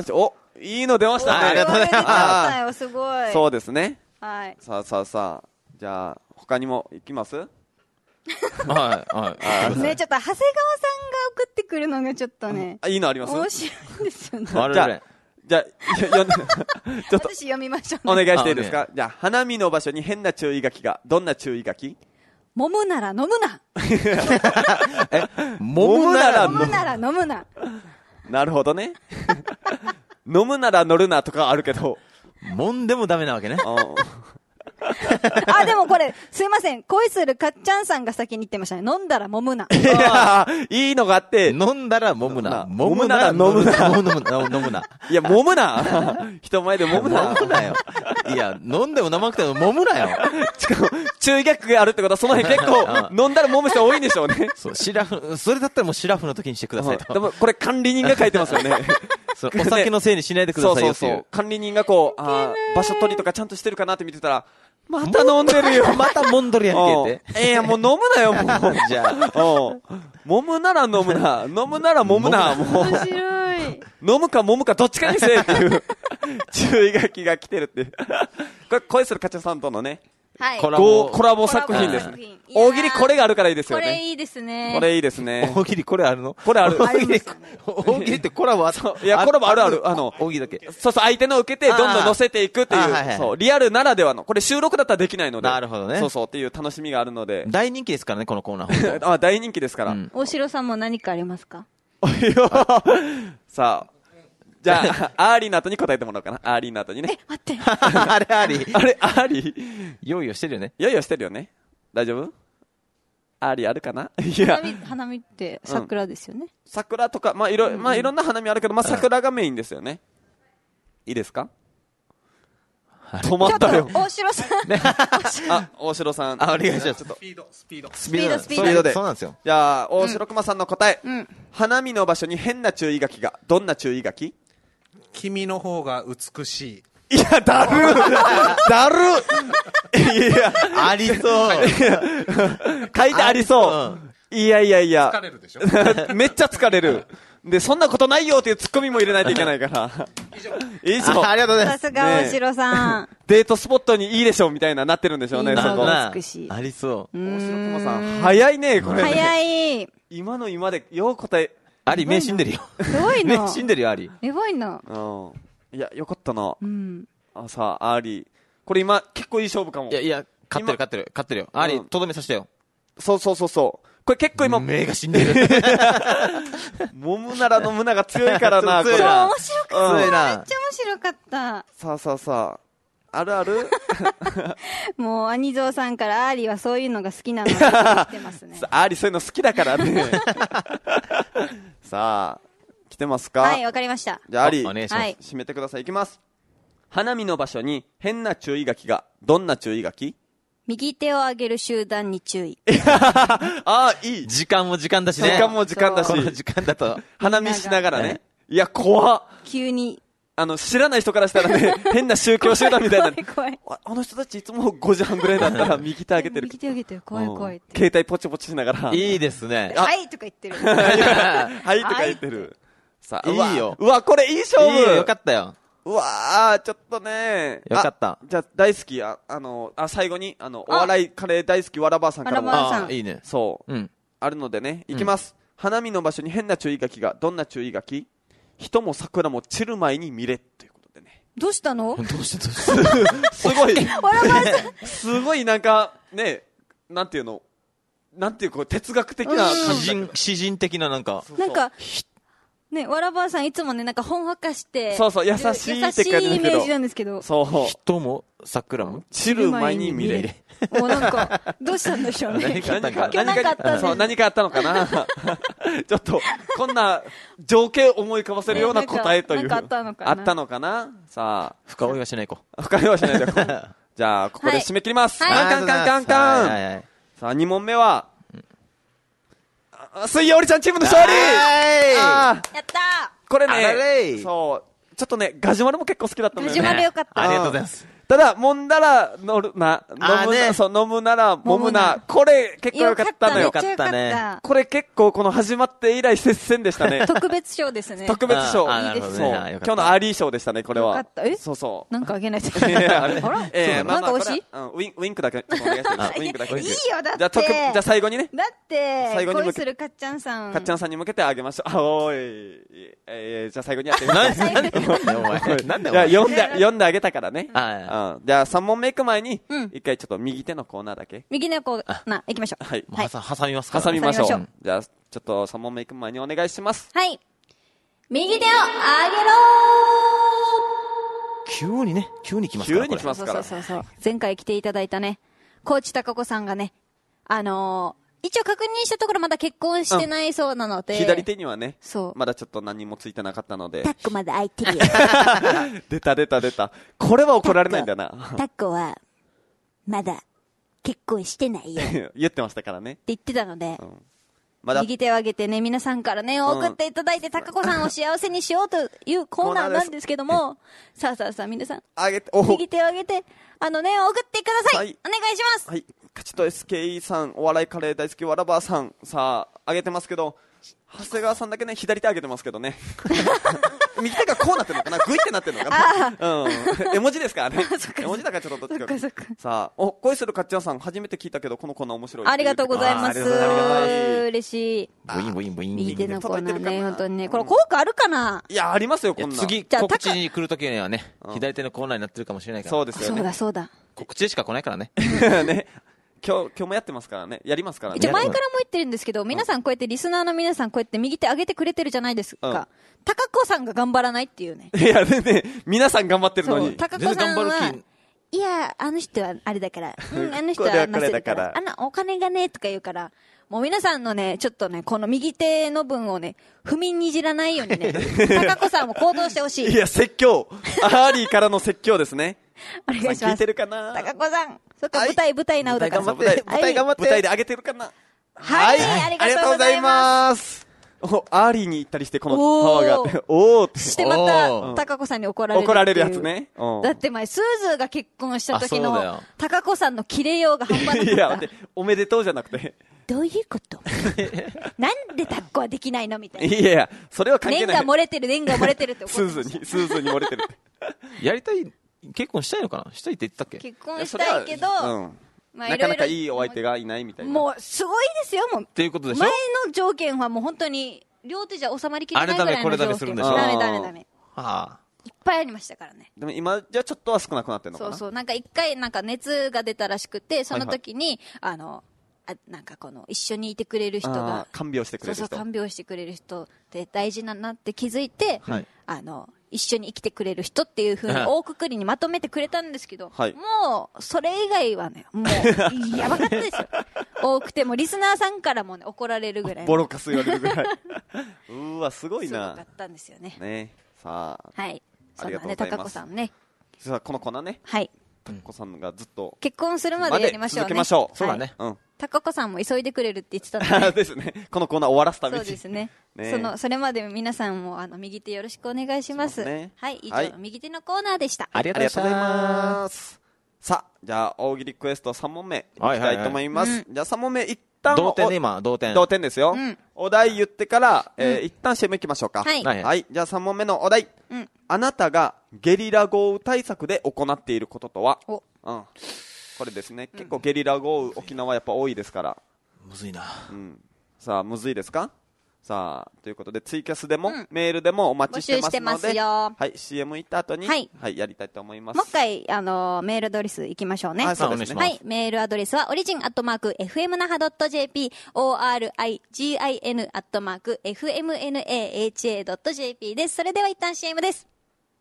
いいの出ましたね。 ありがとうございます。すごい。 そうですね。 はい。 さあ。じゃあ、他にも行きます？ はい、はい。 ね、ちょっと長谷川さんが送ってくるのがちょっとね。 いいのあります？ 面白いですよね。 じゃあ、ちょっと。 私読みましょうね。 お願いしていいですか？じゃあ、花見の場所に変な注意書きが。どんな注意書き？ 揉むなら飲むな。 揉むなら飲むな。 なるほどね。飲むなら乗るなとかあるけど。 揉んでもダメなわけね。 でもこれ、すいません。恋するかっちゃんさんが先に言ってましたね。飲んだら揉むな。 いや、いいのがあって。 飲んだら揉むな。 揉むなら飲むな。 飲むな。 いや、揉むな。人前で揉むな。 揉むなよ。いや、飲んでも飲まなくても揉むなよ。 しかも、注意書きがあるってことは、その辺結構、飲んだら揉む人多いんでしょうね。 そう、それだったらもうシラフの時にしてくださいと。 でも、これ管理人が書いてますよね。 お酒のせいにしないでくださいよっていう。 そう。管理人がこう、場所取りとかちゃんとしてるかなって見てたら、また飲んでるよ。 また揉んどるやんけって。 いや、もう飲むなよ、もう。 じゃあ。 揉むなら飲むな。飲むなら揉むな。もう。 面白い。 飲むか揉むかどっちかにせえっていう注意書きが来てるっていう。これ、恋するかちゃさんとのね、 はい、 コラボ作品です。大喜利これがあるからいいですよね。 これいいですね。 これいいですね。 大喜利これあるの？ これある。 大喜利ってコラボいや、コラボある。 大喜利だけ。 そう、相手の受けてどんどん乗せていくっていう、そう、リアルならではの、これ収録だったらできないので。 なるほどね。 そうっていう楽しみがあるので。 大人気ですからね、このコーナー。 大人気ですから。 大城さんも何かありますか？ さあ。じゃあ、アーリーの後に答えてもらおうかな。アーリーの後にね。 待って。 あれアーリー。 アーリー。 用意をしてるよね。 用意をしてるよね。大丈夫？アーリーあるかな？いや。 花見って桜ですよね。 桜とか、いろんな花見あるけど、桜がメインですよね。いいですか？止まったよ。 大城さん。 大城さん。 お願いします。 スピードで。そうなんですよ。 じゃあ、大城熊さんの答え。花見の場所に変な注意書きが。どんな注意書き？ 君の方が美しい。いや、だるいや、 ありそう。 書いてありそう。いや。 疲れるでしょ？ めっちゃ疲れる。で、そんなことないよっていうツッコミも入れないといけないから。以上。 ありがとうございます。 さすが大城さん。 デートスポットにいいでしょみたいななってるんでしょうね、そこ。 美しい。 ありそう。 大城熊さん、早いね、これ。 早い。 今の今で、よう答え。 アリ、目死んでるよ。 すごいな。 目死んでるよ、アリ。 やばいな。 いや、よかったな。さあ、アーリー。これ今、結構いい勝負かも。 いや、勝ってるよ。アリ、とどめさせてよ。 そう。これ結構今、 目が死んでる。 揉むなら飲むなが強いからな、これ。 面白かった。めっちゃ面白かった。 さあ。あるもう、兄蔵さんからアーリーはそういうのが好きなのって言ってますね。 アーリーそういうの好きだからね。さあ、来てますか？ はい、わかりました。 じゃあ、アーリー、 お願いします。 締めてください。いきます。花見の場所に変な注意書きが。どんな注意書き？ 右手を上げる集団に注意。 いい。 時間も時間だしね。 時間だし。 この時間だと。 花見しながらね。いや、怖っ。 急に。 知らない人からしたらね、変な宗教集団みたいな。 怖い。 あの人たちいつも5時半ぐらいだったら右手上げてる。 右手上げてる。怖い。 携帯ポチポチしながら。 いいですね。 はいとか言ってる。 はいとか言ってる。さあ、 いいよ。 うわ、これいい勝負。 いいよ、よかったよ。 うわー、ちょっとね。 よかった。 じゃあ、大好き、最後に、お笑いカレー大好きわらばあさんからも。 いいね。 そう。あるのでね、いきます。花見の場所に変な注意書きが。どんな注意書き？人も桜も散る前に見れ。ということでね。 どうしたの？ すごい。わらばあさん。すごいなんか、ね、なんていうの？哲学的な感じ。 詩人的ななんか。 ね、わらばあさんいつもね、なんかほんわかして。 そう、優しいって感じだけど。 優しいイメージなんですけど。 そう。 人も桜も散る前に見れ。 もうなんか、どうしたんでしょうね。何かあったのかな。ちょっと、こんな情景を思い浮かばせるような答えという。 あったのかな。 さあ。 深追いはしない子。 深追いはしないで。じゃあ、ここで締め切ります。カン。さあ、2問目は、水曜りちゃんチームの勝利。 やったこれね、そう、ちょっとね、ガジュマルも結構好きだったんだよね。 ガジュマルよかった。 ありがとうございます。 ただ揉んだら飲むな、そう飲むなら揉むな、これ結構良かったのよ。 よかったね。 これ結構この始まって以来接戦でしたね。 特別賞ですね。 特別賞。 いいですそう。今日のアーリー賞でしたね、これは。 よかった。 そうそう。 なんかあげないと。 あれなんか惜しい？ ウインクだけお願いしてます。ウインクだけ。 いいよ、だって。 じゃあ最後にね。 だって、 最後に恋するかっちゃんさん。 かっちゃんさんに向けてあげましょう。おい。じゃあ最後にやってみます。なんでお前。読んであげたからね。じゃあ3問目行く前に、一回ちょっと右手のコーナーだけ。 右手のコーナー行きましょう。 はい。挟みますか。 挟みましょう。じゃあちょっと3問目行く前にお願いします。 はい。右手を上げろ急に来ますから。 急に来ますから。 そう。前回来ていただいたね、高知貴子さんがね、一応確認したところまだ結婚してないそうなので、 左手にはね、 そうまだちょっと何もついてなかったので。 タッコまだ空いてるよ。 出た。これは怒られないんだな。 タッコは、まだ結婚してないよ。 言ってましたからね。って言ってたので、 まだ右手を上げてね、皆さんからね、送っていただいて、貴子さんを幸せにしようというコーナーなんですけども、さあ、皆さん、右手を上げて、送ってください。お願いします。 はい。カチと SKE さん、お笑いカレー大好きわらばーさん、さあ、上げてますけど、長谷川さんだけね、左手上げてますけどね。右手がこうなってるのかな、グイってなってるのかな。絵文字ですからね。絵文字だからちょっとどっちか。さあ、恋するかっちゃんさん、初めて聞いたけど、このコーナー面白い。 ありがとうございます。嬉しい。 ブイン。 右手のコーナーね、本当にね。これ効果あるかな？ いや、ありますよ、こんな。 次、告知に来るときにはね、左手のコーナーになってるかもしれないから。 そうですよね。 そうだ。 告知でしか来ないからね。 ね。今日もやってますからね。やりますからね。 一応前からも言ってるんですけど、皆さんこうやってリスナーの皆さんこうやって右手上げてくれてるじゃないですか。貴子さんが頑張らないっていうね。 いや、ね、皆さん頑張ってるのに。 貴子さんは、いや、あの人はあれだから、あの人はなせるから、お金がね、とか言うから、もう皆さんのね、ちょっとね、この右手の分をね、踏みにじらないようにね、貴子さんも行動してほしい。 いや、説教。アーリーからの説教ですね。 お願いします。 聞いてるかな？ 貴子さん。そっか、舞台なうだから。 舞台頑張って。舞台で上げてるかな？ はい、ありがとうございます。 アーリーに行ったりして、このパワーがあって、おーって。 してまた、貴子さんに怒られる。 怒られるやつね。 だって前、スーズーが結婚した時の、貴子さんのキレようが半端なかった。 いや、待って、おめでとうじゃなくて。 どういうことなんでタッコはできないのみたいな。 いや、それは関係ない。 念が漏れてるって怒ってました。 スーズーに漏れてるって。 やりたい、結婚したいのかな？したいって言ってたっけ？ 結婚したいけど、 なかなかいいお相手がいないみたいな。 もう、すごいですよ、もう。 っていうことでしょ？ 前の条件はもう本当に、両手じゃ収まりきれないぐらいの条件。 これダメするんでしょ？ ダメ。いっぱいありましたからね。 でも今じゃちょっとは少なくなってるのかな？ そう。なんか一回、熱が出たらしくて、その時に、なんかこの一緒にいてくれる人が看病してくれる人、 そう看病してくれる人って大事だなって気づいて、一緒に生きてくれる人っていう風に大くくりにまとめてくれたんですけど、もうそれ以外はね、もうやばかったですよ。多くてもリスナーさんからもね怒られるぐらい、 ボロカス言われるぐらい。うわすごいな。 すごかったんですよね。 ね、さあ、 はい、そんなね貴子さんね。 実はこの子ね、 はい。 貴子さんがずっと結婚するまでやりましょうね。 続けましょう。 そうだね。 貴子さんも急いでくれるって言ってたので。 ですね。このコーナー終わらすために。 そうですね。それまで皆さんも右手よろしくお願いします。はい、以上右手のコーナーでした。 ありがとうございます。 さあ、じゃあ大喜利クエスト3問目いきたいと思います。じゃあ3問目一旦同点ね、今同点ですよ。お題言ってから一旦 CM 行きましょうか。はい。じゃあ3問目のお題。あなたがゲリラ豪雨対策で行っていることとは？これですね。結構ゲリラ豪雨沖縄やっぱ多いですから。 むずいな。 さあむずいですか？さあということでツイキャスでもメールでもお待ちしてますので、はい、CM 行った後にやりたいと思います。 もう一回メールアドレス行きましょうね。 そうですね。 はい、メールアドレスはorigin@fmnaha.jp origin@fmnaha.jp です。それでは一旦 CM です。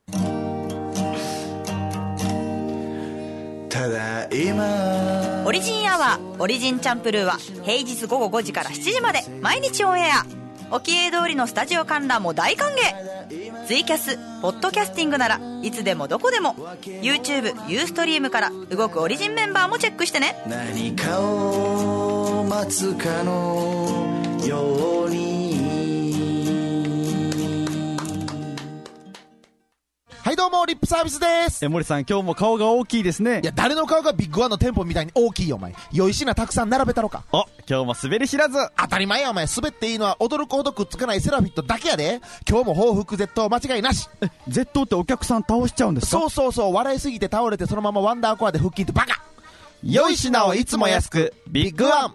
ただいまオリジンアワーオリジンチャンプルーは平日午後5時から7時まで毎日オンエア。沖永通りのスタジオ観覧も大歓迎。ツイキャスポッドキャスティングならいつでもどこでも YouTube ユーストリームから動くオリジンメンバーもチェックしてね。 何かを待つかのように。 はいどううもリップサービスです。 森さん今日も顔が大きいですね。 いや誰の顔がビッグワンの店舗みたいに大きいよお前。良い品たくさん並べたろか。 今日も滑り知らず。 当たり前やお前。滑っていいのは驚くほどくっつかないセラフィットだけやで。今日も報復絶倒間違いなし。 絶倒ってお客さん倒しちゃうんですか？ そう笑いすぎて倒れてそのままワンダーコアで復帰ってバカ。 良い品をいつも安くビッグワン。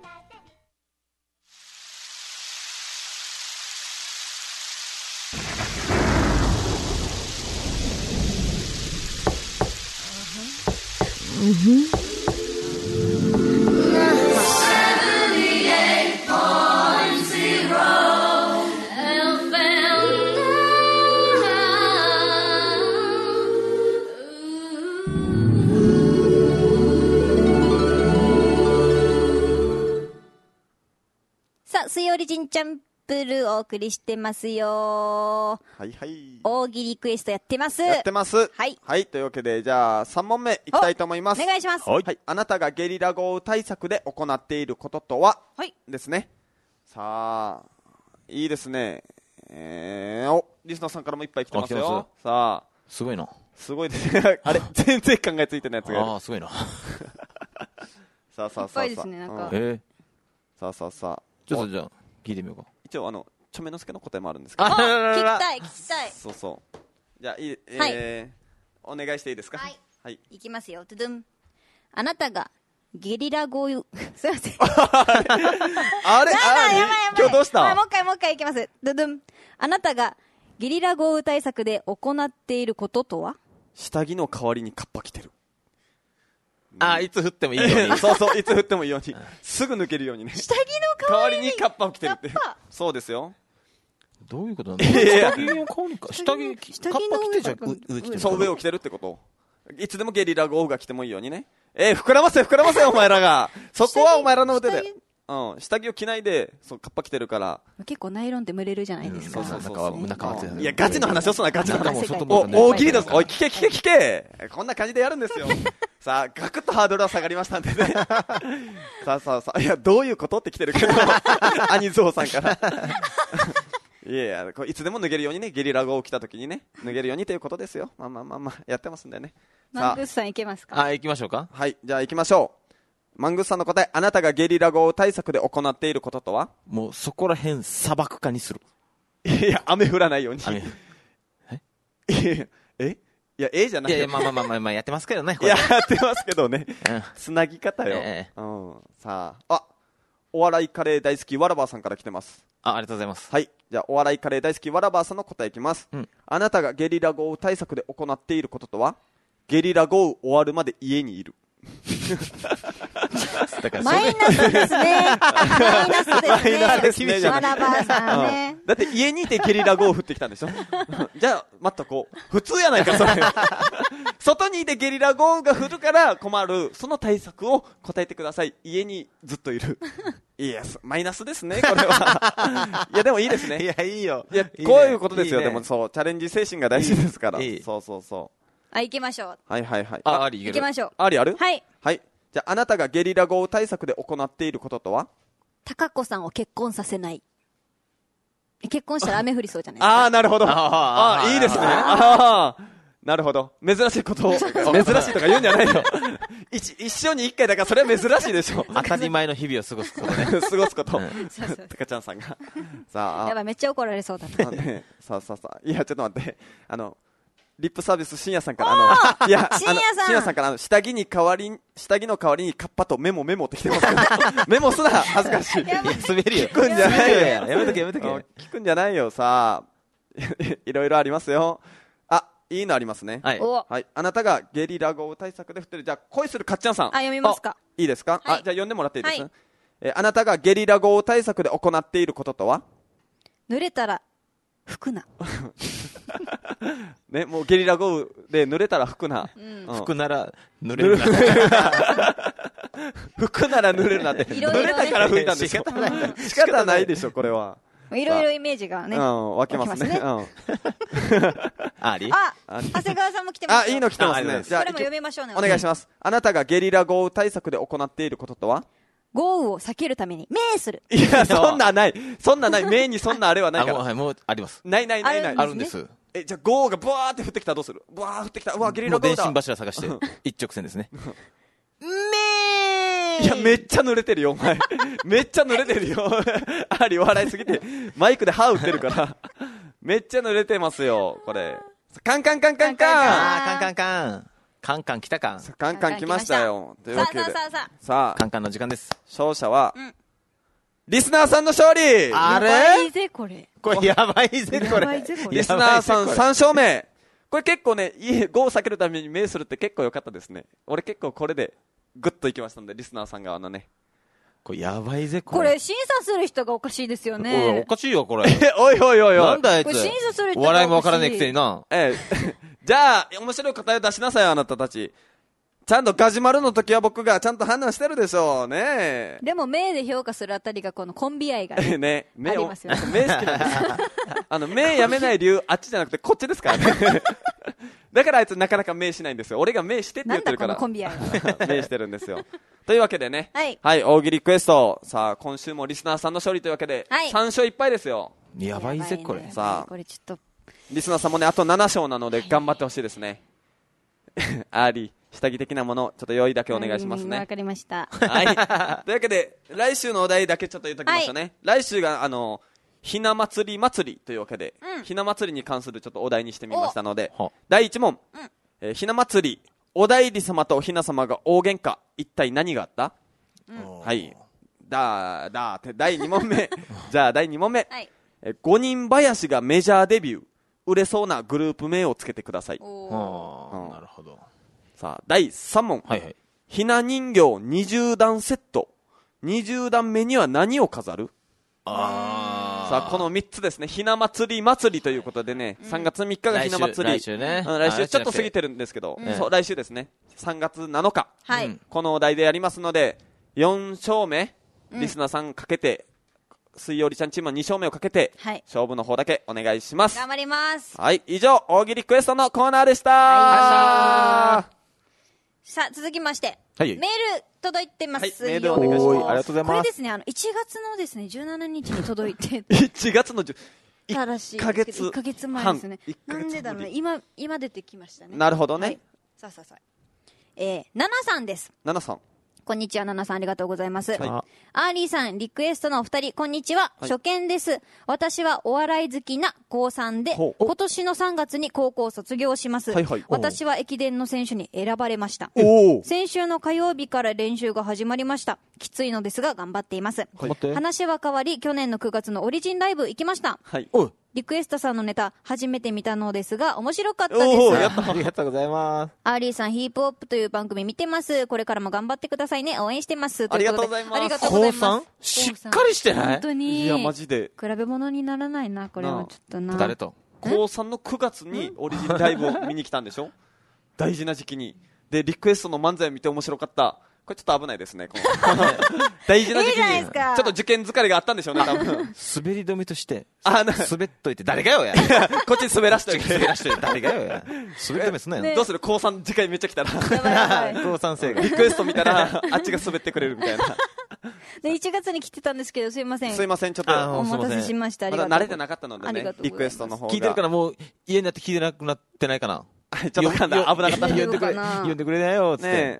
さあ、水曜リジンチャンプルお送りしてますよ。 はいはい。 大喜利クエストやってます。 やってます。 はい。 はい、というわけで、じゃあ3問目いきたいと思います。 お願いします。 はい。あなたがゲリラ豪雨対策で行っていることとは、 はい。 ですね。さあ、いいですね。リスナーさんからもいっぱい来てますよ。さあ。 すごいな。 すごいですね。あれ全然考えついてないやつがいる。 すごいな。 さあ。 いっぱいですね、なんか。 さあ。 ちょっとじゃあ、聞いてみようか。 一応、ちょめのすけの答えもあるんですけど。 聞きたい。 そう。じゃあ、お願いしていいですか？ はい。 はい。 いきますよ。ドゥドゥン。あなたがゲリラ豪雨、すいません。 あれ今日どうした？ もう一回いきます。ドゥドゥン。あなたがゲリラ豪雨対策で行っていることとは？ 下着の代わりにカッパ着てる。 いつ降ってもいいように。 そう、いつ降ってもいいように。すぐ抜けるようにね。 下着の代わりにカッパを着てるって。そうですよ。 どういうことなんだろう。下着の代わりか。下着、カッパ着てじゃ上着てる。 そう、上を着てるってこと。いつでもゲリラ豪雨が来てもいいようにね。膨らませお前らが。そこはお前らの腕で。下着を着ないで、カッパ着てるから。 結構ナイロンって蒸れるじゃないですか。 いや、ガチの話をすな、ガチの話。大喜利です。おい、聞け。こんな感じでやるんですよ。さあ、ガクッとハードルは下がりましたんでね。さあ。いや、どういうことって来てるけど、アニゾウさんから。いや、いつでも脱げるようにね、ゲリラ豪雨来た時にね、脱げるようにということですよ。まあ、やってますんでね。 マングスさんいけますか？ 行きましょうか。 はい、じゃあ行きましょう。マングスさんの答え、あなたがゲリラ豪雨対策で行っていることとは？ もうそこら辺砂漠化にする。 いや、雨降らないように。いや、じゃないよ。 いや、まあ、やってますけどね。 やってますけどね。つなぎ方よ。さあ、お笑いカレー大好きわらばーさんから来てます。 ありがとうございます。 はい。じゃあ、お笑いカレー大好きわらばーさんの答えいきます。あなたがゲリラ豪雨対策で行っていることとは？ゲリラ豪雨終わるまで家にいる。 マイナスですね。マイナスですね。わらばーさんね。 だって家にいてゲリラ豪雨降ってきたんでしょ？じゃあ、またこう、普通やないか、それ。外にいてゲリラ豪雨が降るから困る。その対策を答えてください。家にずっといる。いや、マイナスですね、これは。いや、でもいいですね。 いや、いいよ。 いや、こういうことですよ。でもそう、チャレンジ精神が大事ですから。そう。 行きましょう。 はい。 行きましょう。 ある？ はい。 はい。じゃあ、あなたがゲリラ豪雨対策で行っていることとは？ 高子さんを結婚させない。結婚したら雨降りそうじゃないですか。 なるほど。いいですね。なるほど。珍しいことを、珍しいとか言うんじゃないよ。一生に一回だからそれは珍しいでしょ。 当たり前の日々を過ごすことね。 過ごすこと。たかちゃんさんが。 さあ。やばい、めっちゃ怒られそうだな。 さあ。いや、ちょっと待って。リップサービス深夜さんから深夜さんから下着の代わりにカッパとメモってきてますけど、メモすな、恥ずかしい。 滑るよ。 聞くんじゃないよ。 やめとけ。 聞くんじゃないよ、さあ。いろいろありますよ。いいのありますね。 はい。 あなたがゲリラ豪雨対策で降ってる、じゃあ、恋するかっちゃんさん。 読みますか？ いいですか？じゃあ読んでもらっていいですか？あなたがゲリラ豪雨対策で行っていることとは？ 濡れたら拭くな。 ね、もうゲリラ豪雨で濡れたら拭くな。 拭くなら濡れるな。 拭くなら濡れるなって。濡れたから拭いたんでしょ。仕方ないでしょ、これは。 いろいろイメージがね。 分けますね。 長谷川さんも来てます。 いいの来てますね。 じゃあ、これも読みましょうね。 お願いします。あなたがゲリラ豪雨対策で行っていることとは？ 豪雨を避けるために命する。 いや、そんなない。命にそんなあれはないから。 もうあります。 ない。 あるんです。 じゃあ豪雨がブワーって降ってきたらどうする？ブワー降ってきた。うわ、ゲリラ豪雨だ。 もう電信柱探して一直線ですね。 いや、めっちゃ濡れてるよ、お前。めっちゃ濡れてるよ。あり笑いすぎて、マイクで歯打ってるから。めっちゃ濡れてますよ、これ。カンカンカンカンカン。 カンカンカン。カンカン来たか。 カンカン来ましたよ。というわけで。 さあ、カンカンの時間です。 勝者は、リスナーさんの勝利。 あれ？ やばいぜ、これ。 これやばいぜ、これ。 リスナーさん3勝目。これ結構ね、5を避けるために目するって結構良かったですね。俺結構これで、グッといきましたんで、リスナーさん側のね。 これやばいぜ、 これ審査する人がおかしいですよね。 おかしいよ、これ。 おいおいおいおい。 なんだあいつ。 これ審査する人お笑いもわからねえくせにな。 じゃあ、面白い答えを出しなさいよ、あなたたち。ちゃんとガジュマルの時は僕がちゃんと判断してるでしょうね。 でも、目で評価するあたりがこのコンビ愛がね、ありますよね。 目好きなんですよ。目やめない理由、あっちじゃなくてこっちですからね。だからあいつなかなか目しないんですよ。俺が目してって言ってるから。 なんだこのコンビ愛は。 目してるんですよ。というわけでね。 はい。 大喜利クエスト。さあ、今週もリスナーさんの勝利というわけで、3勝1敗ですよ。 やばいぜ、これ。 さあ、 これちょっと。 リスナーさんもね、あと7勝なので頑張ってほしいですね。アーリー、下着的なもの、ちょっと用意だけお願いしますね。 わかりました。 はい。というわけで、来週のお題だけちょっと言っときましょうね。来週が、ひな祭り祭りというわけで、ひな祭りに関するちょっとお題にしてみましたので、第1問、ひな祭り、お代理様とおひな様が大喧嘩、一体何があった？はい。って第2問目。じゃあ第2問目。5人林がメジャーデビュー、売れそうなグループ名をつけてください。 なるほど。 さあ、第3問。ひな人形20段セット。20段目には何を飾る？さあ、この3つですね。ひな祭り祭りということでね、3月3日がひな祭り。 来週ね。 来週ちょっと過ぎてるんですけど、そう、来週ですね。3月7日。このお題でやりますので、4勝目、リスナーさんかけて、水曜日ちゃんチームは2勝目をかけて、勝負の方だけお願いします。 頑張ります。 はい、以上、大喜利クエストのコーナーでした。 さあ、続きまして、 メール届いてますよ。 メールお願いします。 ありがとうございます。 これですね、1月のですね、17日に届いて。 1月の 1ヶ月前ですね。なんでだろうね、今出てきましたね。 なるほどね。 さあ。ナナさんです。 ナナさん。 こんにちは、ナナさんありがとうございます。アーリーさん、リクエストのお二人、こんにちは。初見です。私はお笑い好きな高3で、今年の3月に高校を卒業します。私は駅伝の選手に選ばれました。先週の火曜日から練習が始まりました。きついのですが頑張っています。話は変わり、去年の9月のオリジンライブ行きました。リクエストさんのネタ、初めて見たのですが、面白かったです。 ありがとうございます。 アーリーさん、ヒープホップという番組見てます。これからも頑張ってくださいね。応援してます。 ありがとうございます。 ありがとうございます。 しっかりしてない？ 本当に。 いや、マジで。 比べ物にならないな、これはちょっとな。 誰と？ 高3の9月にオリジンライブを見に来たんでしょ？大事な時期に。で、リクエストの漫才を見て面白かった。これちょっと危ないですね。大事な時期に。ちょっと受験疲れがあったんでしょうね、多分。 滑り止めとして。滑っといて、誰がよや。 こっちに滑らしといて。 誰がよや。滑り止めすんなよ。 どうする？高3次回めっちゃ来たら。高 3生が。 リクエスト見たら、あっちが滑ってくれるみたいな。 で、1月に来てたんですけど、すいません。 すいません、ちょっと。 お待たせしました。 まだ慣れてなかったのでね、リクエストの方が。 聞いてるからもう、家になって聞いてなくなってないかな。 ちょっと危なかったな。 呼んでくれなよ、つって。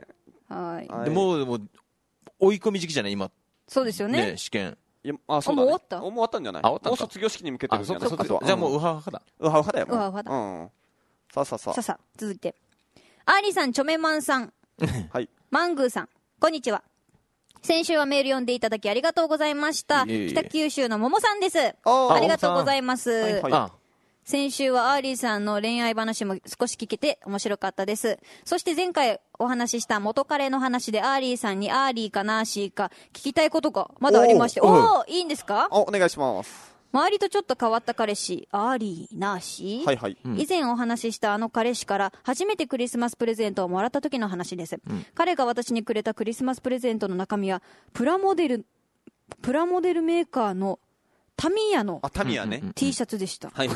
でも、追い込み時期じゃない今。 そうですよね。 試験。 あ、そうだね。 もう終わった？ もう終わったんじゃない？もう卒業式に向けてるんじゃない？ じゃあもうウハウハだ。 ウハウハだよ。 ウハウハだ。 さあ。 続いて。アーリーさん、チョメマンさん。 はい。 マングーさん、こんにちは。先週はメール読んでいただきありがとうございました。北九州のももさんです。ありがとうございます。先週はアーリーさんの恋愛話も少し聞けて面白かったです。そして前回お話しした元彼の話でアーリーさんにアーリーかナーシーか聞きたいことがまだありまして。いいんですか？ お願いします。 周りとちょっと変わった彼氏、アーリー、ナーシー、以前お話ししたあの彼氏から初めてクリスマスプレゼントをもらった時の話です。彼が私にくれたクリスマスプレゼントの中身はプラモデルメーカーのタミヤの T シャツでした。 こ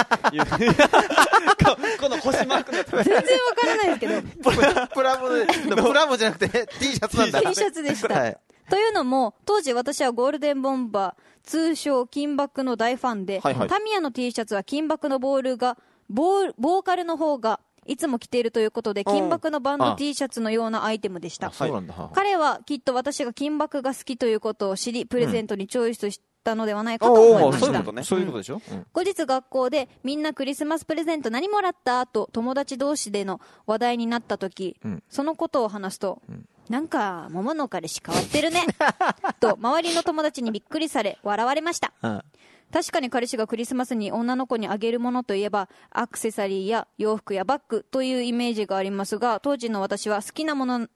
の星マークのやつ全然わからないですけどプラモじゃなくて T シャツなんだ。 T シャツでした、というのも当時私はゴールデンボンバー通称金箔の大ファンで、タミヤの T シャツは金箔のボールがボーカルの方がいつも着ているということで、金箔のバンド T シャツのようなアイテムでした。 そうなんだ。 彼はきっと私が金箔が好きということを知り、プレゼントにチョイスしたのではないかと思いました。 そういうことでしょ。 後日学校でみんなクリスマスプレゼント何もらったと友達同士での話題になった時、そのことを話すと、なんか桃の彼氏変わってるねと周りの友達にびっくりされ笑われました。確かに彼氏がクリスマスに女の子にあげるものといえばアクセサリーや洋服やバッグというイメージがありますが、当時の私は好きなもの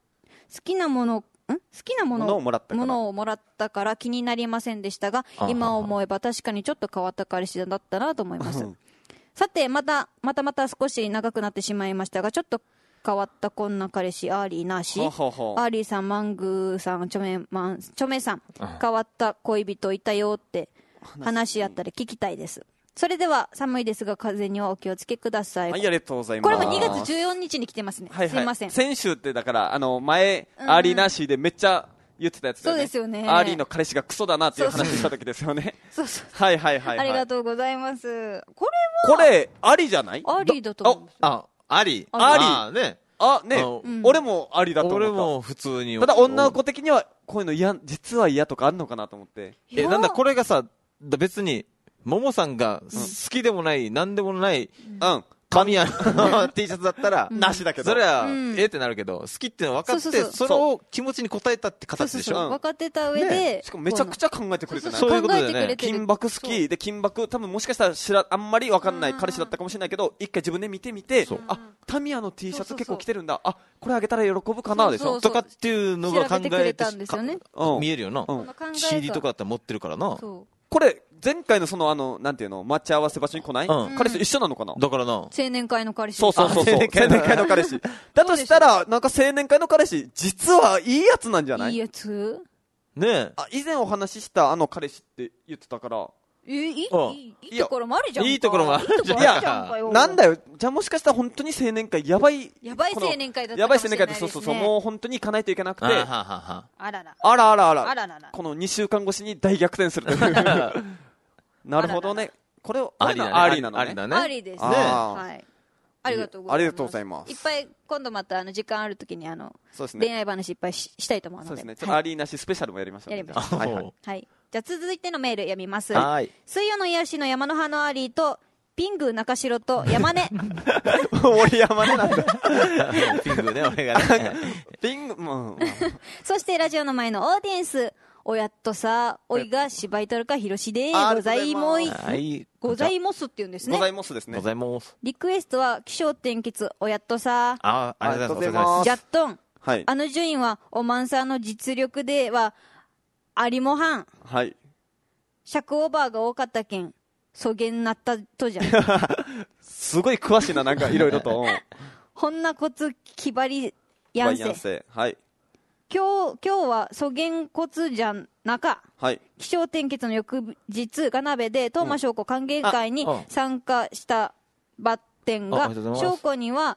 をもらったから気になりませんでしたが、今思えば確かにちょっと変わった彼氏だったなと思いますさてまた少し長くなってしまいましたが、ちょっと変わったこんな彼氏アーリーなし、アーリーさん、マングーさん、チョメさん、変わった恋人いたよって話し合ったら聞きたいです。それでは寒いですが風邪にはお気をつけください。 はい、ありがとうございます。 これも2月14日に来てますね。すいません。 先週ってだから前、アーリーなしでめっちゃ言ってたやつだよね。 そうですよね。 アーリーの彼氏がクソだなっていう話した時ですよね。そうはい。 ありがとうございます。これありじゃない？ ありだと思う。 ありね。 俺もありだと思った。 俺も普通に。 ただ女の子的にはこういうの実は嫌とかあるのかなと思って。 なんだこれがさ、別にももさんが好きでもないなんでもない神谷の T シャツだったらなしだけど、 それはってなるけど、好きっていうの分かって、それを気持ちに応えたって形でしょ。 分かってた上で、 しかもめちゃくちゃ考えてくれてない。 そういうことでね。 金箔好きで、金箔多分もしかしたらあんまり分かんない彼氏だったかもしれないけど、一回自分で見てみて、タミヤの T シャツ結構着てるんだ、これあげたら喜ぶかなでしょとかっていうのが考えて見えるよな。 CD とかだったら持ってるからな。 これ前回のなんていうの、待ち合わせ場所に来ない、彼氏一緒なのかな。 だからな、 青年会の彼氏。 そう青年会の彼氏だとしたら、なんか青年会の彼氏実はいいやつなんじゃない？ いいやつね。以前お話しした彼氏って言ってたから、 いいところもあるじゃん。 いいところもあるじゃん。 いや、なんだよ。じゃあもしかしたら本当に青年会やばい青年会だったやばい青年会で、そうもう本当に行かないといけなくて、 あらこの2週間越しに大逆転するというなるほどね。これありなのね。 ありですね。はい。ありがとうございます。いっぱい今度また時間あるときに恋愛話いっぱいしたいと思うので。 そうですね。ちょっとアリーなしスペシャルもやりましょう。 やりましょう。はい。じゃあ続いてのメール読みます。 はい。 水曜の癒しの山の葉のアリーとピング中城と山根。 俺山根なんだ。 ピングね、俺がね。 ピングそしてラジオの前のオーディエンス。おやっとさ、おいが芝居とるかひろしでございもい。ございますって言うんですね。 ございますですね。 ございます。 リクエストは気象転結おやっとさ。 ありがとうございます。 ジャットン。 はい。 順位はおまんさんの実力ではありもはん。 はい。 尺オーバーが多かったけん、そげんなったとじゃん。 すごい詳しいな、なんかいろいろと。 ほんなこつきばりやんせ。 はい。 今日はそげんこつじゃなか。 はい。 気象転結の翌日、がなべで東間翔子歓迎会に参加したバッテンが、翔子には、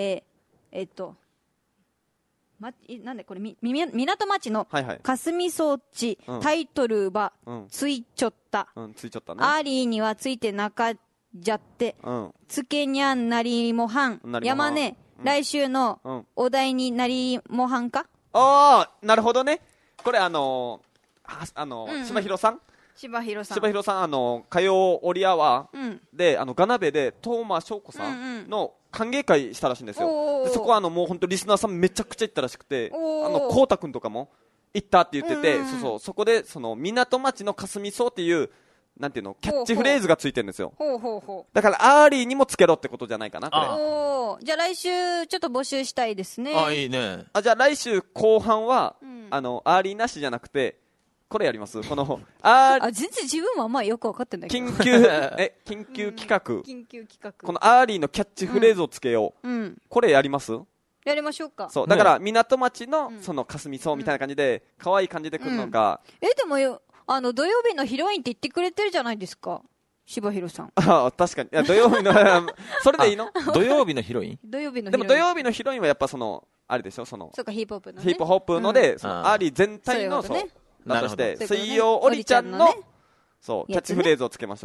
なんでこれ、港町の霞装置、タイトルはついちょった。 ついちょったね。 アーリーにはついてなかじゃって、つけにゃんなりもはん。山根、来週のお題になりもはんか。 ああ、なるほどね。これ柴弘さん、火曜オリアワーで、ガナベで東間翔子さんの歓迎会したらしいんですよ。でそこはもう本当リスナーさんめちゃくちゃ行ったらしくて、こうたくんとかも行ったって言ってて、そこで港町の霞荘っていうなんていうの、キャッチフレーズがついてるんですよ。だからアーリーにもつけろってことじゃないかな、これ。 じゃあ来週ちょっと募集したいですね。 いいね。 じゃあ来週後半は、アーリーなしじゃなくて、これやります。この全然自分もあんまりよく分かってないけど。 緊急企画。このアーリーのキャッチフレーズをつけよう。これやります？ やりましょうか。 そう、だから港町のその霞荘みたいな感じで可愛い感じで来るのか。 でも土曜日のヒロインって言ってくれてるじゃないですか、柴弘さん。 確かに。土曜日のそれでいいの？ 土曜日のヒロイン？ でも土曜日のヒロインはやっぱあれでしょ、 そうか、ヒップホップのね。 ヒップホップので、アーリー全体のだとして、水曜おりちゃんのキャッチフレーズをつけましょう。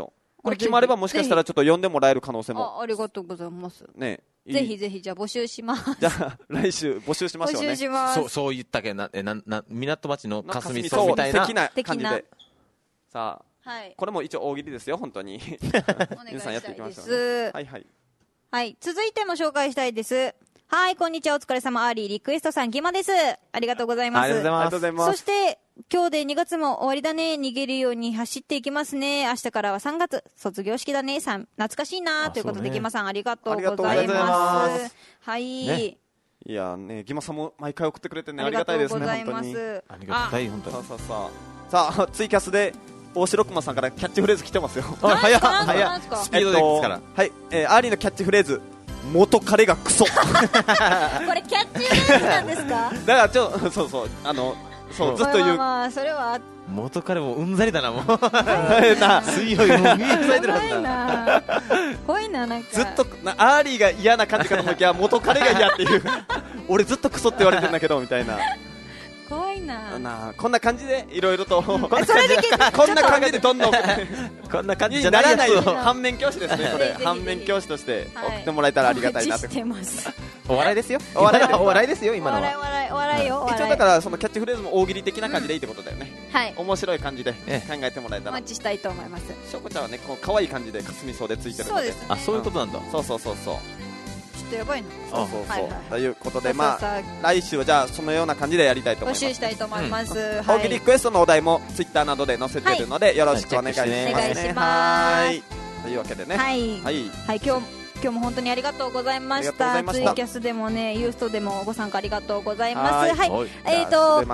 これ決まればもしかしたらちょっと呼んでもらえる可能性も。 ありがとうございますね。 ぜひぜひじゃあ募集します。 じゃあ来週募集しましょうね。 募集します。 そう言ったけど港町の霞草みたいな感じで。さあ、 はい、 これも一応大喜利ですよ本当に。皆さんやっていきましょうね。はいはいはい、続いても紹介したいです。はい、こんにちは、お疲れ様、アーリーリクエストさん、ぎまです。ありがとうございます。 ありがとうございます。 そして、今日で2月も終わりだね。逃げるように走っていきますね。明日からは3月、卒業式だね。懐かしいなということで、ぎまさんありがとうございます。はい。 ね、いやね、ぎまさんも毎回送ってくれてね、ありがたいですね、本当に。 ありがたい、本当に。 さあ、ツイキャスで、大城熊さんからキャッチフレーズ来てますよ。 早っスピードですから。 はい、アーリーのキャッチフレーズ、元彼がクソ。これキャッチフレーズなんですか？ だからそうずっと言う。 まあそれは元彼もうんざりだなもう。 水曜日もう耳塞いでるはずだ。怖いななんか。 ずっとアーリーが嫌な感じかと思いきや元彼が嫌っていう。俺ずっとクソって言われてるんだけどみたいな。 怖いな。 こんな感じでいろいろとこんな感じでどんどんこんな感じにならない反面教師ですね。これ反面教師として送ってもらえたらありがたいなと。 お笑いですよ。お笑いですよ今のは。 お笑いよ。 一応だからそのキャッチフレーズも大喜利的な感じでいいってことだよね。 はい。 面白い感じで考えてもらえたら。 お待ちしたいと思います。 しょうこちゃんはね、こう可愛い感じで霞草でついてるので。 あ、そういうことなんだ。 そう。 ちょっとやばいな。 そうということで、まあ来週はじゃあそのような感じでやりたいと思います。 募集したいと思います。 大喜利リクエストのお題もツイッターなどで載せているのでよろしくお願いしますね。はい。というわけでね。 はい。今日も本当にありがとうございました。ツイキャスでもね、ユーストでもご参加ありがとうございます。はい。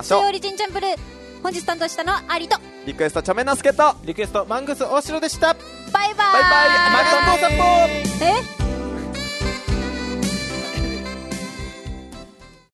水曜日ジンチャンプル本日担当したのはアリとリクエストチャメナスケとリクエストマングス大城でした。 バイバイ。 マガンドサポー